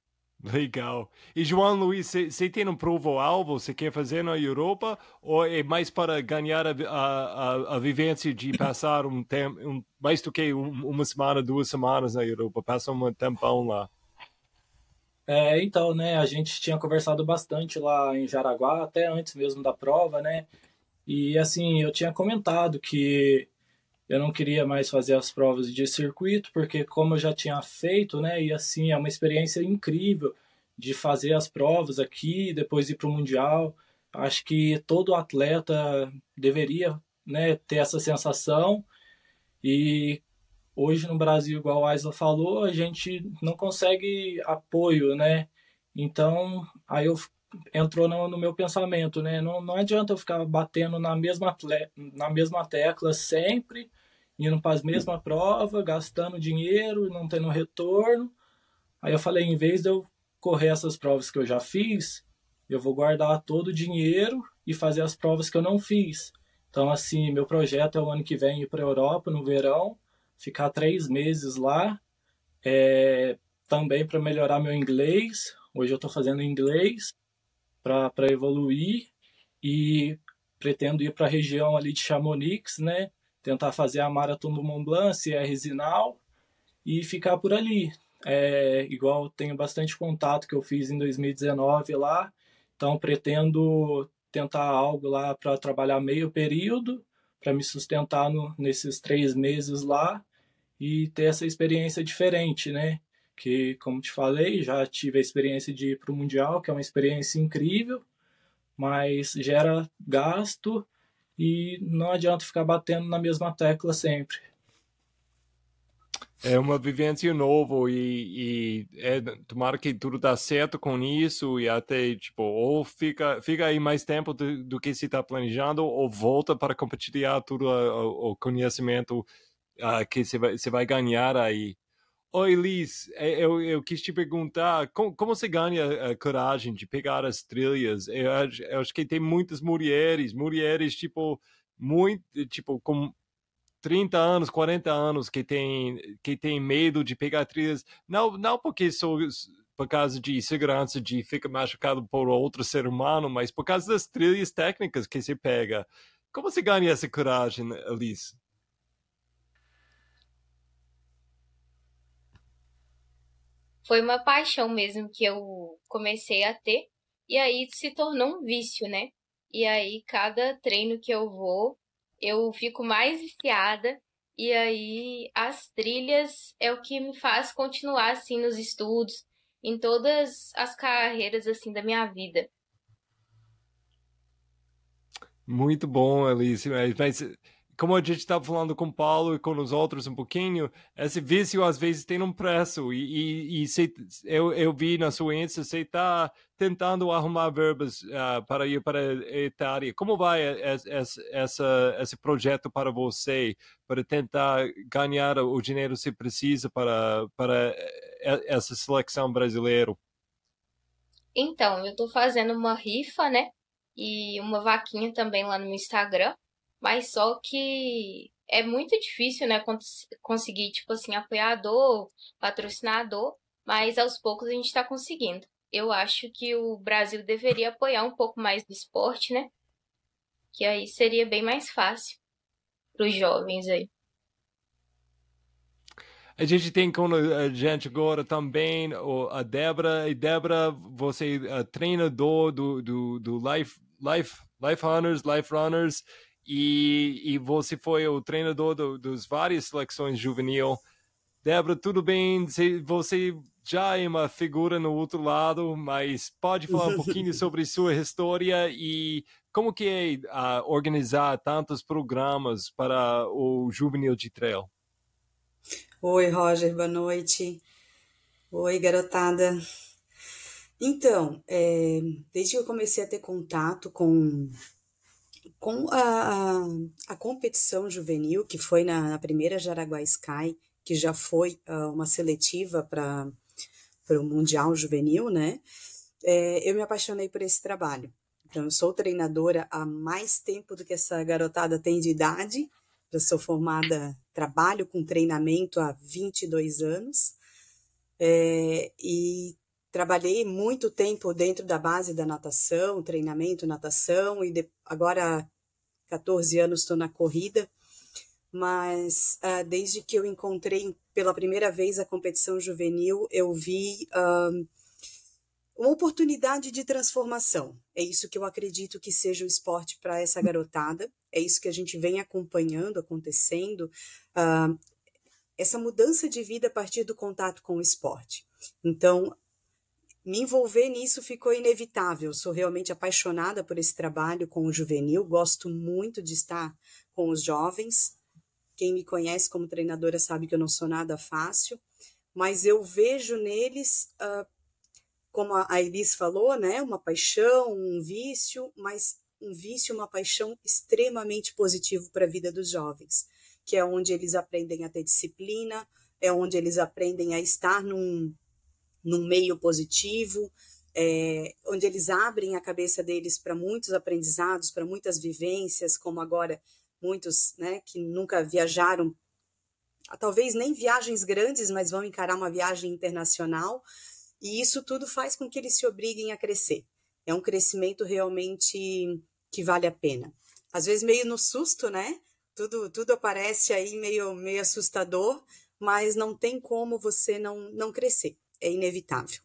Legal. E João Luiz, você tem um provo-alvo? Você quer fazer na Europa? Ou é mais para ganhar a, a, a vivência de passar um tempo, um, mais do que um, uma semana, duas semanas na Europa? Passa um tempão lá. É, então, né, a gente tinha conversado bastante lá em Jaraguá, até antes mesmo da prova, né? E assim, eu tinha comentado que eu não queria mais fazer as provas de circuito, porque como eu já tinha feito, né, e assim, é uma experiência incrível de fazer as provas aqui, depois ir para o Mundial. Acho que todo atleta deveria, né, ter essa sensação. E hoje no Brasil, igual a Aisla falou, a gente não consegue apoio, né? Então, aí eu entrou no, no meu pensamento, né? Não, não adianta eu ficar batendo na mesma, atleta, na mesma tecla sempre, indo para as mesmas provas, gastando dinheiro, não tendo retorno. Aí eu falei, em vez de eu correr essas provas que eu já fiz, eu vou guardar todo o dinheiro e fazer as provas que eu não fiz. Então, assim, meu projeto é o ano que vem ir para a Europa, no verão, ficar três meses lá, é, também para melhorar meu inglês. Hoje eu estou fazendo inglês para evoluir e pretendo ir para a região ali de Chamonix, né? Tentar fazer a Maratona do Mont Blanc, se é Resinal, e ficar por ali. É, igual tenho bastante contato que eu fiz em dois mil e dezenove lá, então pretendo tentar algo lá para trabalhar meio período, para me sustentar no, nesses três meses lá e ter essa experiência diferente, né? Que, como te falei, já tive a experiência de ir para o Mundial, que é uma experiência incrível, mas gera gasto e não adianta ficar batendo na mesma tecla sempre. É uma vivência nova e, e é, tomara que tudo dá certo com isso e até, tipo, ou fica, fica aí mais tempo do, do que se está planejando ou volta para compartilhar tudo o, o conhecimento uh, que você vai, você vai ganhar aí. Oi, Liz, eu, eu quis te perguntar, como, como você ganha a coragem de pegar as trilhas? Eu, eu acho que tem muitas mulheres, mulheres, tipo, muito, tipo, com trinta anos, quarenta anos, que tem, que tem medo de pegar trilhas, não, não porque sou, por causa de segurança, de ficar machucado por outro ser humano, mas por causa das trilhas técnicas que você pega. Como você ganha essa coragem, Liz? Foi uma paixão mesmo que eu comecei a ter, e aí se tornou um vício, né? E aí, cada treino que eu vou, eu fico mais viciada, e aí as trilhas é o que me faz continuar assim nos estudos, em todas as carreiras assim da minha vida. Muito bom, Alice. Mas como a gente estava falando com o Paulo e com os outros um pouquinho, esse vício às vezes tem um preço. E, e, e cê, eu, eu vi na sua Insta, você está tentando arrumar verbas uh, para ir para a Itália. Como vai essa, essa, esse projeto para você, para tentar ganhar o dinheiro que você precisa para, para essa seleção brasileira? Então, eu estou fazendo uma rifa, né? E uma vaquinha também lá no Instagram. Mas só que é muito difícil, né, conseguir, tipo assim, apoiador, patrocinador, mas aos poucos a gente tá conseguindo. Eu acho que o Brasil deveria apoiar um pouco mais do esporte, né? Que aí seria bem mais fácil para os jovens aí. A gente tem com a gente agora também a Débora. E Débora, você é treinador do, do, do Life, Life, Life Hunters, Life Runners. E, e você foi o treinador do, dos várias seleções juvenil. Débora, tudo bem? Você já é uma figura no outro lado, mas pode falar um pouquinho sobre sua história e como que é uh, organizar tantos programas para o juvenil de trail? Oi, Roger, boa noite. Oi, garotada. Então, é, desde que eu comecei a ter contato com Com a, a, a competição juvenil, que foi na, na primeira Jaraguá Sky, que já foi uh, uma seletiva para o Mundial Juvenil, né? É, eu me apaixonei por esse trabalho. Então, eu sou treinadora há mais tempo do que essa garotada tem de idade. Já sou formada, trabalho com treinamento há vinte e dois anos. É, e trabalhei muito tempo dentro da base da natação, treinamento, natação, e de, agora há quatorze anos estou na corrida, mas uh, desde que eu encontrei pela primeira vez a competição juvenil, eu vi uh, uma oportunidade de transformação. É isso que eu acredito que seja o esporte para essa garotada, é isso que a gente vem acompanhando, acontecendo, uh, essa mudança de vida a partir do contato com o esporte. Então, me envolver nisso ficou inevitável. Sou realmente apaixonada por esse trabalho com o juvenil, gosto muito de estar com os jovens. Quem me conhece como treinadora sabe que eu não sou nada fácil, mas eu vejo neles, uh, como a Elis falou, né, uma paixão, um vício, mas um vício, uma paixão extremamente positivo para a vida dos jovens, que é onde eles aprendem a ter disciplina, é onde eles aprendem a estar num, num meio positivo, é, onde eles abrem a cabeça deles para muitos aprendizados, para muitas vivências, como agora muitos, né, que nunca viajaram, talvez nem viagens grandes, mas vão encarar uma viagem internacional, e isso tudo faz com que eles se obriguem a crescer. É um crescimento realmente que vale a pena. Às vezes meio no susto, né? Tudo, tudo aparece aí meio, meio assustador, mas não tem como você não, não crescer. É inevitável.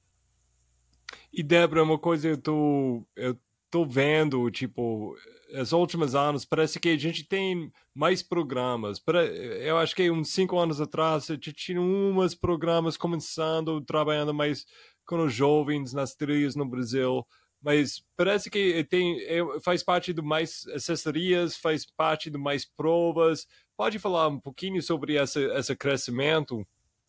E, Débora, uma coisa eu tô, eu tô vendo, tipo, os últimos anos, parece que a gente tem mais programas. Eu acho que uns cinco anos atrás, a gente tinha uns programas começando, trabalhando mais com os jovens nas trilhas no Brasil, mas parece que tem, faz parte de mais assessorias, faz parte de mais provas. Pode falar um pouquinho sobre esse, esse crescimento?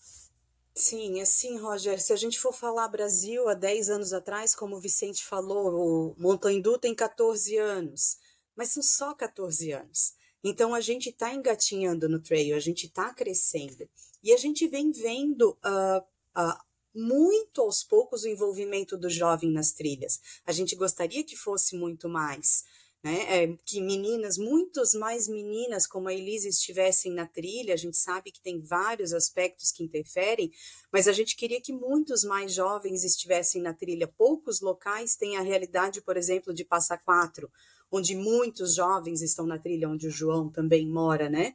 Sim, assim, Roger, se a gente for falar Brasil há dez anos atrás, como o Vicente falou, o Montandu tem quatorze anos, mas são só quatorze anos. Então, a gente está engatinhando no trail, a gente está crescendo. E a gente vem vendo uh, uh, muito aos poucos o envolvimento do jovem nas trilhas. A gente gostaria que fosse muito mais, né? É, que meninas, muitas mais meninas como a Elise estivessem na trilha. A gente sabe que tem vários aspectos que interferem, mas a gente queria que muitos mais jovens estivessem na trilha. Poucos locais têm a realidade, por exemplo, de Passa Quatro, onde muitos jovens estão na trilha, onde o João também mora, né?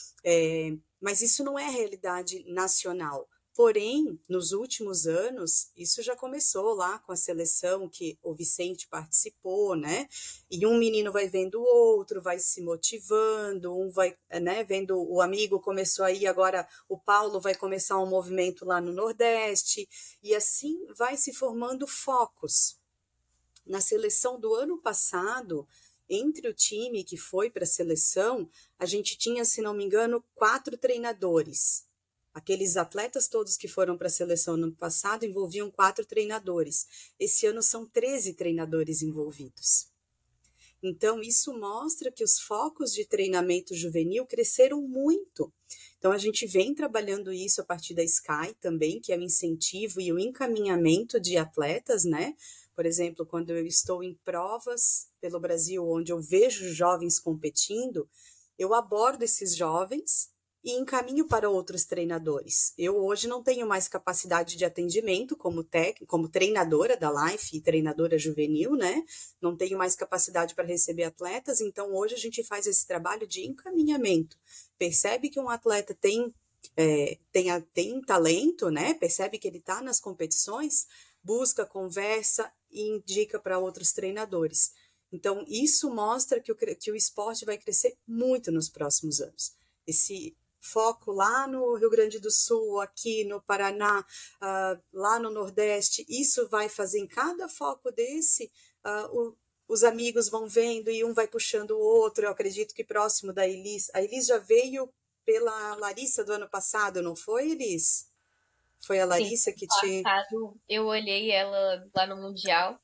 É, mas isso não é realidade nacional. Porém, nos últimos anos, isso já começou lá com a seleção que o Vicente participou, né? E um menino vai vendo o outro, vai se motivando, um vai, né, vendo o amigo começou aí, agora o Paulo vai começar um movimento lá no Nordeste, e assim vai se formando focos. Na seleção do ano passado, entre o time que foi para a seleção, a gente tinha, se não me engano, quatro treinadores. Aqueles atletas todos que foram para a seleção no ano passado envolviam quatro treinadores. Esse ano são treze treinadores envolvidos. Então, isso mostra que os focos de treinamento juvenil cresceram muito. Então, a gente vem trabalhando isso a partir da Sky também, que é o incentivo e o encaminhamento de atletas, né? Por exemplo, quando eu estou em provas pelo Brasil, onde eu vejo jovens competindo, eu abordo esses jovens e encaminho para outros treinadores. Eu hoje não tenho mais capacidade de atendimento como, tec, como treinadora da Life e treinadora juvenil, né? Não tenho mais capacidade para receber atletas, então hoje a gente faz esse trabalho de encaminhamento. Percebe que um atleta tem, é, tem, tem talento, né? Percebe que ele está nas competições, busca, conversa e indica para outros treinadores. Então, isso mostra que o, que o esporte vai crescer muito nos próximos anos. Esse foco lá no Rio Grande do Sul, aqui no Paraná, uh, lá no Nordeste, isso vai fazer em cada foco desse, uh, o, os amigos vão vendo e um vai puxando o outro. Eu acredito que próximo da Elis, a Elis já veio pela Larissa do ano passado, não foi, Elis? Foi a Larissa Sim, que te... passado eu olhei ela lá no Mundial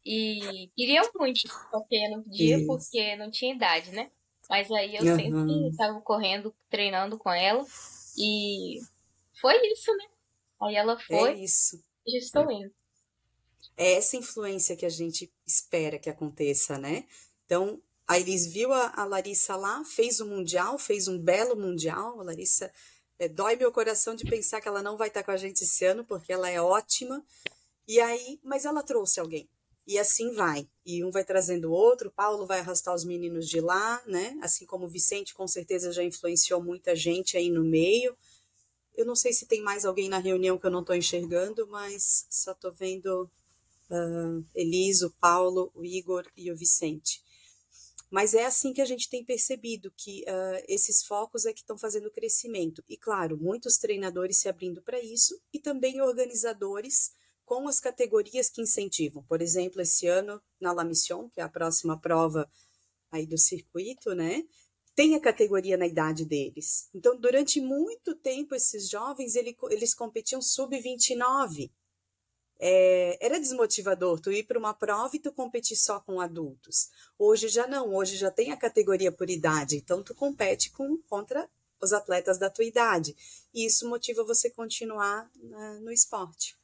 e queria muito, porque não podia, Isso. porque não tinha idade, né? Mas aí eu Uhum. sempre estava correndo, treinando com ela. E foi isso, né? Aí ela foi É isso. e já estou indo. É essa influência que a gente espera que aconteça, né? Então, a Elis viu a, a Larissa lá, fez o Mundial, fez um belo Mundial. A Larissa, é, dói meu coração de pensar que ela não vai estar com a gente esse ano, porque ela é ótima. E aí, mas ela trouxe alguém. E assim vai. E um vai trazendo o outro, Paulo vai arrastar os meninos de lá, né? Assim como o Vicente com certeza já influenciou muita gente aí no meio. Eu não sei se tem mais alguém na reunião que eu não estou enxergando, mas só estou vendo uh, Eliso, Paulo, o Igor e o Vicente. Mas é assim que a gente tem percebido que uh, esses focos é que estão fazendo crescimento. E claro, muitos treinadores se abrindo para isso e também organizadores com as categorias que incentivam. Por exemplo, esse ano, na La Mission, que é a próxima prova aí do circuito, né? Tem a categoria na idade deles. Então, durante muito tempo, esses jovens, ele, eles competiam sub vinte e nove. É, era desmotivador tu ir para uma prova e tu competir só com adultos. Hoje já não, hoje já tem a categoria por idade, então tu compete com, contra os atletas da tua idade. E isso motiva você continuar uh, no esporte.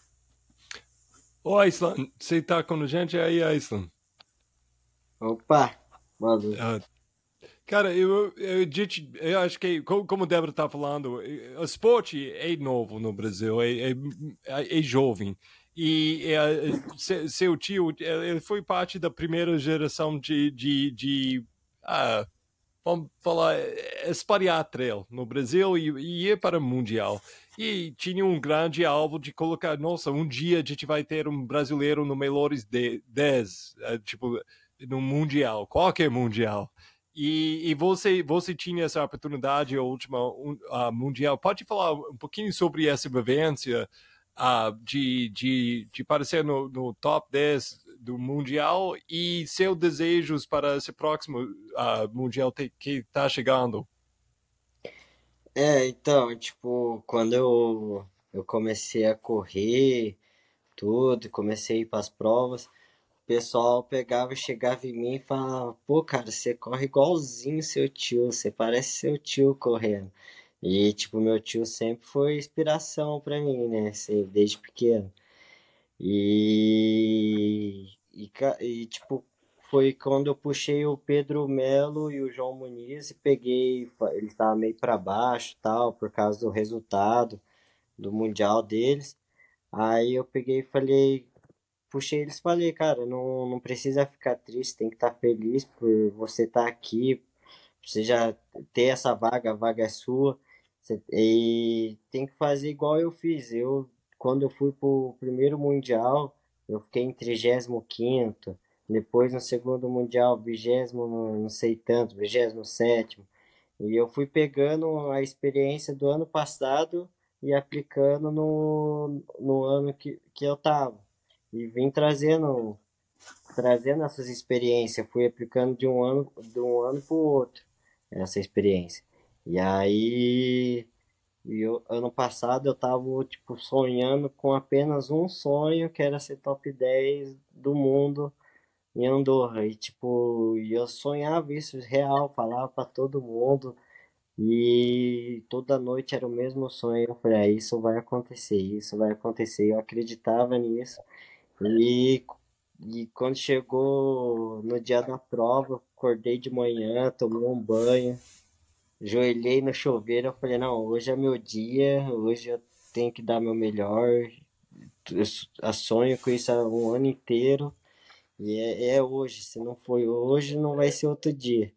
Ô, Aislan, você tá com a gente aí, Aislan? Opa, mano. Uh, cara, eu, eu, eu, eu acho que, como o Débora tá falando, o esporte é novo no Brasil, é, é, é jovem. E é, seu tio, ele foi parte da primeira geração de, de, de ah, vamos falar, espalhar trail no Brasil e, e ir para o Mundial. E tinha um grande alvo de colocar, nossa, um dia a gente vai ter um brasileiro no melhores dez, tipo, no Mundial, qualquer Mundial. E, e você, você tinha essa oportunidade, a última uh, Mundial. Pode falar um pouquinho sobre essa vivência uh, de, de, de aparecer no, no top dez do Mundial e seus desejos para esse próximo uh, Mundial te, que está chegando? É, então, tipo, quando eu, eu comecei a correr, tudo, comecei a ir para as provas, o pessoal pegava, chegava em mim e falava, pô, cara, você corre igualzinho seu tio, você parece seu tio correndo. E, tipo, meu tio sempre foi inspiração para mim, né, assim, desde pequeno. E, e, e, tipo, foi quando eu puxei o Pedro Melo e o João Muniz e peguei, eles estavam meio para baixo, tal, por causa do resultado do Mundial deles. Aí eu peguei e falei, puxei eles e falei, cara, não, não precisa ficar triste, tem que estar feliz por você estar aqui, você já ter essa vaga, a vaga é sua, você, e tem que fazer igual eu fiz. Eu, quando eu fui pro primeiro Mundial, eu fiquei em trigésimo quinto, depois no segundo Mundial, vigésimo, não sei tanto, vigésimo sétimo, e eu fui pegando a experiência do ano passado e aplicando no, no ano que, que eu tava. E vim trazendo, trazendo essas experiências, fui aplicando de um ano, de um ano para o outro, essa experiência. E aí, e eu, ano passado eu tava, tipo, sonhando com apenas um sonho, que era ser top dez do mundo em Andorra. E, tipo, e eu sonhava isso real, falava para todo mundo, e toda noite era o mesmo sonho. Eu falei, ah, isso vai acontecer, isso vai acontecer. Eu acreditava nisso. E, e quando chegou no dia da prova, acordei de manhã, tomei um banho, joelhei no chuveiro. Eu falei, não, hoje é meu dia, hoje eu tenho que dar meu melhor. Eu sonho com isso há um ano inteiro. E é, é hoje, se não foi hoje, não vai ser outro dia.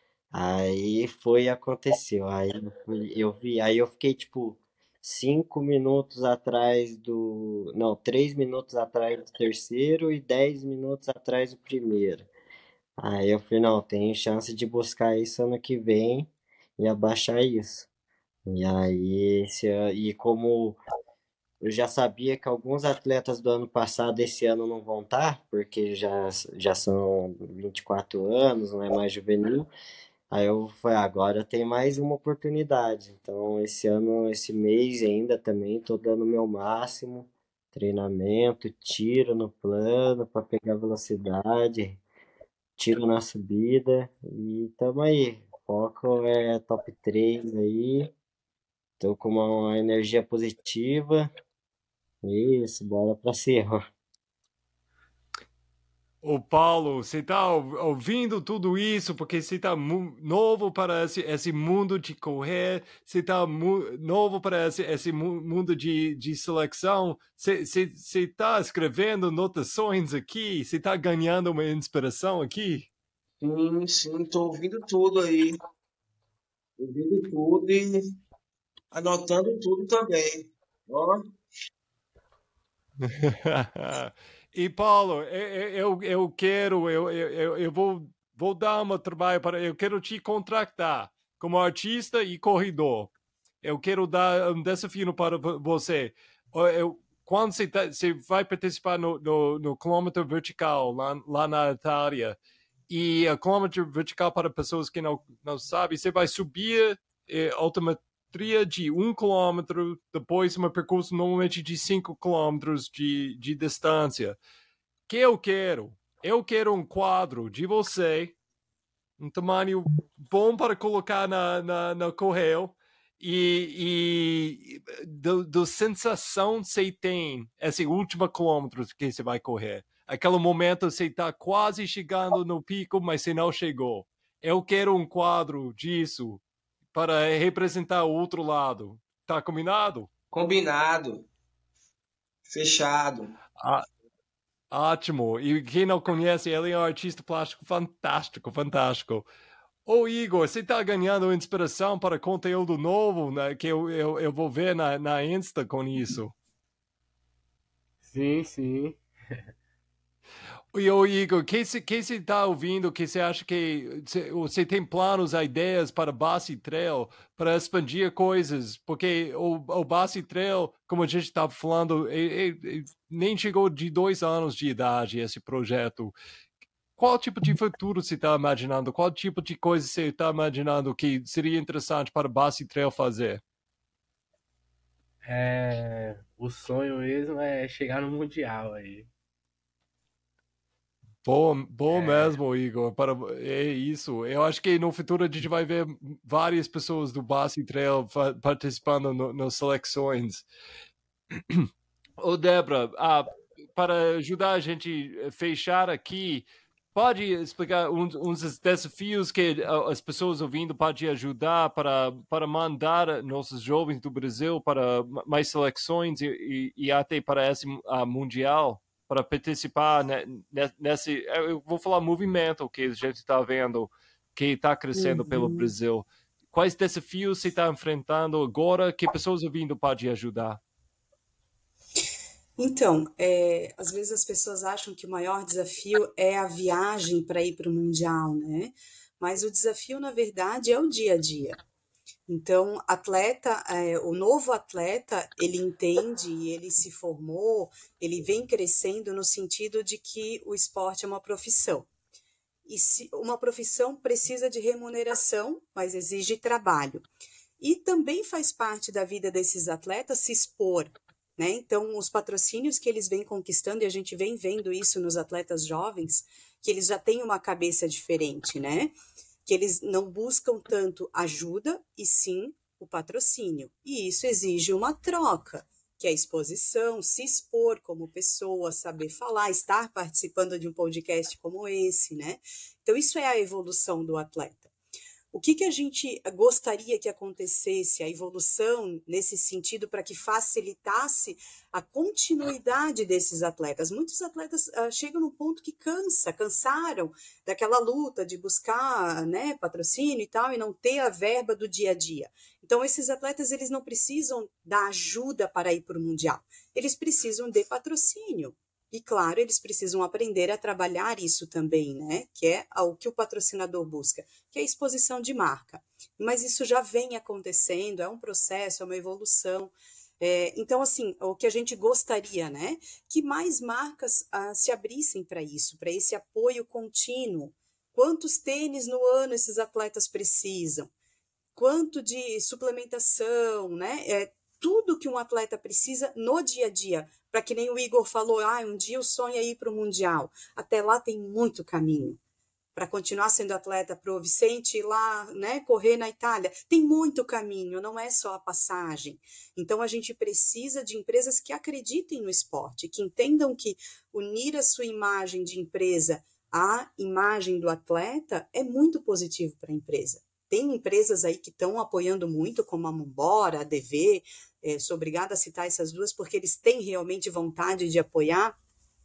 Aí foi, aconteceu. Aí eu, fui, eu vi, aí eu fiquei tipo cinco minutos atrás do. Não, três minutos atrás do terceiro e dez minutos atrás do primeiro. Aí eu falei, não, tem chance de buscar isso ano que vem e abaixar isso. E aí, esse, an- e como eu já sabia que alguns atletas do ano passado esse ano não vão estar, porque já, já são vinte e quatro anos, não é mais juvenil. Aí eu falei, "Ah, agora tem mais uma oportunidade." Então, esse ano, esse mês ainda também, tô dando o meu máximo, treinamento, tiro no plano para pegar velocidade, tiro na subida e tamo aí. Foco é top três aí, tô com uma energia positiva. Isso, bola pra cima. Ô Paulo, você está ouvindo tudo isso porque você está novo para esse, esse mundo de correr, você está novo para esse, esse mundo de, de seleção, você está escrevendo anotações aqui, você está ganhando uma inspiração aqui? Sim, sim, estou ouvindo tudo aí, ouvindo tudo e anotando tudo também. Ó. E Paulo, eu, eu, eu quero, eu, eu, eu vou, vou dar um trabalho para, eu quero te contratar como artista e corredor. Eu quero dar um desafio para você. Eu, quando você, tá, você vai participar no, no, no quilômetro vertical lá, lá na Itália, e a quilômetro vertical para pessoas que não, não sabem, você vai subir eh, altimetria de um quilômetro, depois um percurso normalmente de cinco quilômetros de, de distância. Que eu quero? Eu quero um quadro de você, um tamanho bom para colocar na, na, na correio, e, e do, do sensação que você tem esse último quilômetro que você vai correr. Aquele momento você está quase chegando no pico, mas você não chegou. Eu quero um quadro disso para representar o outro lado. Tá combinado? Combinado. Fechado. Ah, ótimo. E quem não conhece, ele é um artista plástico fantástico, fantástico. Ô Igor, você está ganhando inspiração para conteúdo novo, né, que eu, eu, eu vou ver na, na Insta com isso? Sim, sim. E ô Igor, o que você está ouvindo, que você acha que você tem planos, ideias para Basi Trail, para expandir coisas? Porque o, o Basi Trail, como a gente estava falando, ele, ele nem chegou de dois anos de idade esse projeto. Qual tipo de futuro você está imaginando? Qual tipo de coisa você está imaginando que seria interessante para o Basi Trail fazer? É, o sonho mesmo é chegar no Mundial aí. Bom, bom É. mesmo, Igor. Para, é isso. Eu acho que no futuro a gente vai ver várias pessoas do Basi Trail participando no, nas seleções. Ô, Débora, ah, para ajudar a gente a fechar aqui, pode explicar uns, uns desafios que as pessoas ouvindo podem ajudar para, para mandar nossos jovens do Brasil para mais seleções e, e, e até para esse uh, Mundial, para participar nesse, eu vou falar movimento que a gente está vendo, que está crescendo uhum. pelo Brasil. Quais desafios você está enfrentando agora que pessoas ouvindo podem ajudar? Então, é, às vezes as pessoas acham que o maior desafio é a viagem para ir para o Mundial, né? Mas o desafio, na verdade, é o dia a dia. Então, atleta, é, o novo atleta, ele entende e ele se formou, ele vem crescendo no sentido de que o esporte é uma profissão. E se, uma profissão precisa de remuneração, mas exige trabalho. E também faz parte da vida desses atletas se expor, né? Então, os patrocínios que eles vêm conquistando, e a gente vem vendo isso nos atletas jovens, que eles já têm uma cabeça diferente, né? Que eles não buscam tanto ajuda, e sim o patrocínio. E isso exige uma troca, que é a exposição, se expor como pessoa, saber falar, estar participando de um podcast como esse, né? Então, isso é a evolução do atleta. O que, que a gente gostaria que acontecesse, a evolução nesse sentido, para que facilitasse a continuidade desses atletas? Muitos atletas uh, chegam num ponto que cansa, cansaram daquela luta de buscar, né, patrocínio e tal, e não ter a verba do dia a dia. Então, esses atletas, eles não precisam da ajuda para ir para o Mundial, eles precisam de patrocínio. E, claro, eles precisam aprender a trabalhar isso também, né? Que é o que o patrocinador busca, que é a exposição de marca. Mas isso já vem acontecendo, é um processo, é uma evolução. É, então, assim, o que a gente gostaria, né? Que mais marcas ah, se abrissem para isso, para esse apoio contínuo. Quantos tênis no ano esses atletas precisam? Quanto de suplementação, né? É, tudo que um atleta precisa no dia a dia, para que nem o Igor falou, ah, um dia o sonho é ir para o Mundial. Até lá tem muito caminho. para continuar sendo atleta pro Vicente ir lá, né, correr na Itália. Tem muito caminho, não é só a passagem. Então, a gente precisa de empresas que acreditem no esporte, que entendam que unir a sua imagem de empresa à imagem do atleta é muito positivo para a empresa. Tem empresas aí que estão apoiando muito, como a Mumbora, a D V, é, sou obrigada a citar essas duas, porque eles têm realmente vontade de apoiar.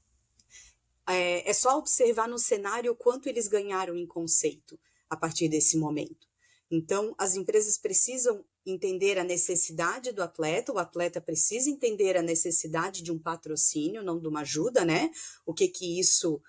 É, é só observar no cenário o quanto eles ganharam em conceito a partir desse momento. Então, as empresas precisam entender a necessidade do atleta, o atleta precisa entender a necessidade de um patrocínio, não de uma ajuda, né? O que que isso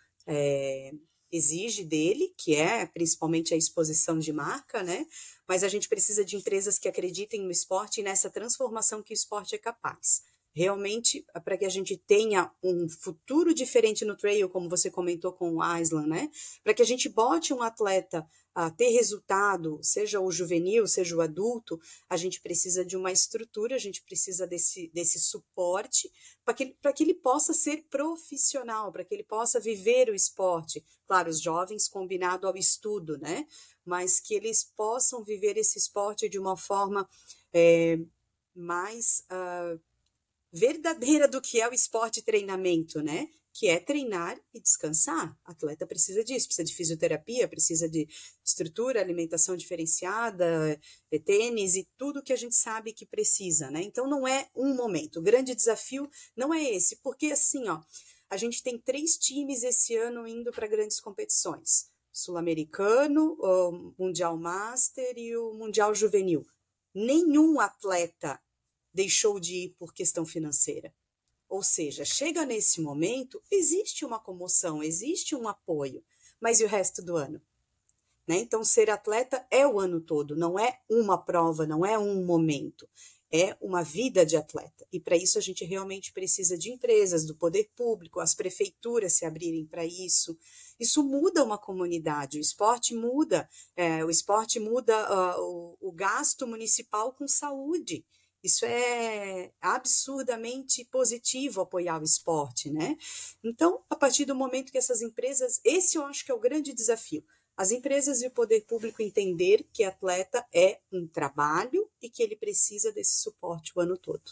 é, exige dele, que é principalmente a exposição de marca, né? Mas a gente precisa de empresas que acreditem no esporte e nessa transformação que o esporte é capaz. Realmente, para que a gente tenha um futuro diferente no trail, como você comentou com o Aislan, né? Para que a gente bote um atleta a ter resultado, seja o juvenil, seja o adulto, a gente precisa de uma estrutura, a gente precisa desse, desse suporte para que, para que ele possa ser profissional, para que ele possa viver o esporte. Claro, os jovens combinado ao estudo, né? Mas que eles possam viver esse esporte de uma forma é, mais... Uh, verdadeira do que é o esporte e treinamento, né? Que é treinar e descansar. O atleta precisa disso, precisa de fisioterapia, precisa de estrutura, alimentação diferenciada, tênis e tudo que a gente sabe que precisa, né? Então não é um momento. O grande desafio não é esse, porque assim, ó, a gente tem três times esse ano indo para grandes competições. Sul-Americano, o Mundial Master e o Mundial Juvenil. Nenhum atleta deixou de ir por questão financeira. Ou seja, chega nesse momento, existe uma comoção, existe um apoio, mas e o resto do ano? Né? Então, ser atleta é o ano todo, não é uma prova, não é um momento, é uma vida de atleta. E para isso a gente realmente precisa de empresas, do poder público, as prefeituras se abrirem para isso. Isso muda uma comunidade, o esporte muda, é, o esporte muda uh, o, o gasto municipal com saúde. Isso é absurdamente positivo, apoiar o esporte, né? Então, a partir do momento que essas empresas, esse eu acho que é o grande desafio, as empresas e o poder público entender que atleta é um trabalho e que ele precisa desse suporte o ano todo.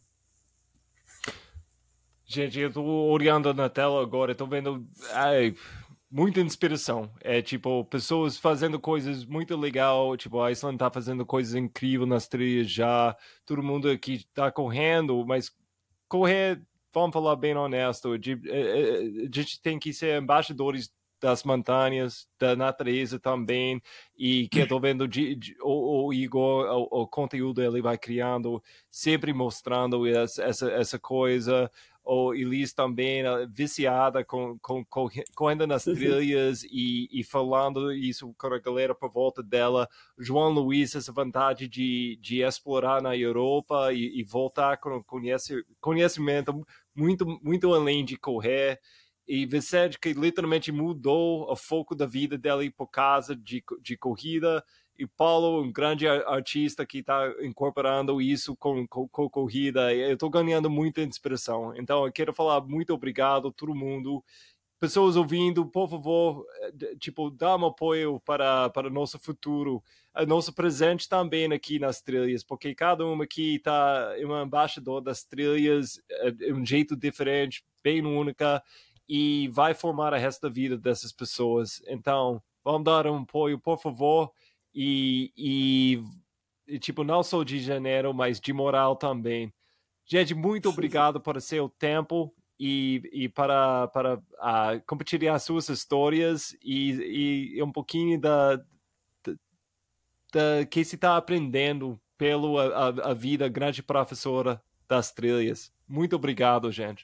Gente, eu tô olhando na tela agora, tô vendo... Ai, muita inspiração. É tipo, pessoas fazendo coisas muito legal, tipo, a Iceland tá fazendo coisas incríveis nas trilhas já, todo mundo aqui tá correndo, mas correr, vamos falar bem honesto, a gente tem que ser embaixadores das montanhas, da natureza também, e que eu tô vendo de, de, o, o Igor, o, o conteúdo ele vai criando, sempre mostrando essa, essa, essa coisa. O Elis também viciada com, com, com, correndo nas trilhas e, e falando isso com a galera por volta dela. João Luiz, essa vontade de, de explorar na Europa e, e voltar com conhece, conhecimento muito, muito além de correr. E Vicente, que literalmente mudou o foco da vida dela por causa de, de corrida. E Paulo, um grande artista que está incorporando isso com, com, com corrida. Eu estou ganhando muita inspiração. Então, eu quero falar muito obrigado a todo mundo. Pessoas ouvindo, por favor, tipo, dá um apoio para, para o nosso futuro. O nosso presente também aqui nas trilhas, porque cada um aqui está um embaixador das trilhas, é um jeito diferente, bem única, e vai formar o resto da vida dessas pessoas. Então, vamos dar um apoio, por favor. E, e, e, tipo, não só de janeiro, mas de moral também. Gente, muito obrigado por seu tempo e, e para, para uh, compartilhar suas histórias e, e um pouquinho da, da, da que se está aprendendo pela a, a vida grande professora das trilhas. Muito obrigado, gente.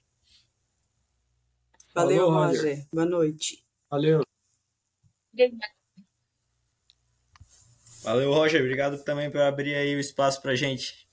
Valeu, Falou, Roger. Roger. Boa noite. Valeu. Valeu, Roger. Obrigado também por abrir aí o espaço pra gente.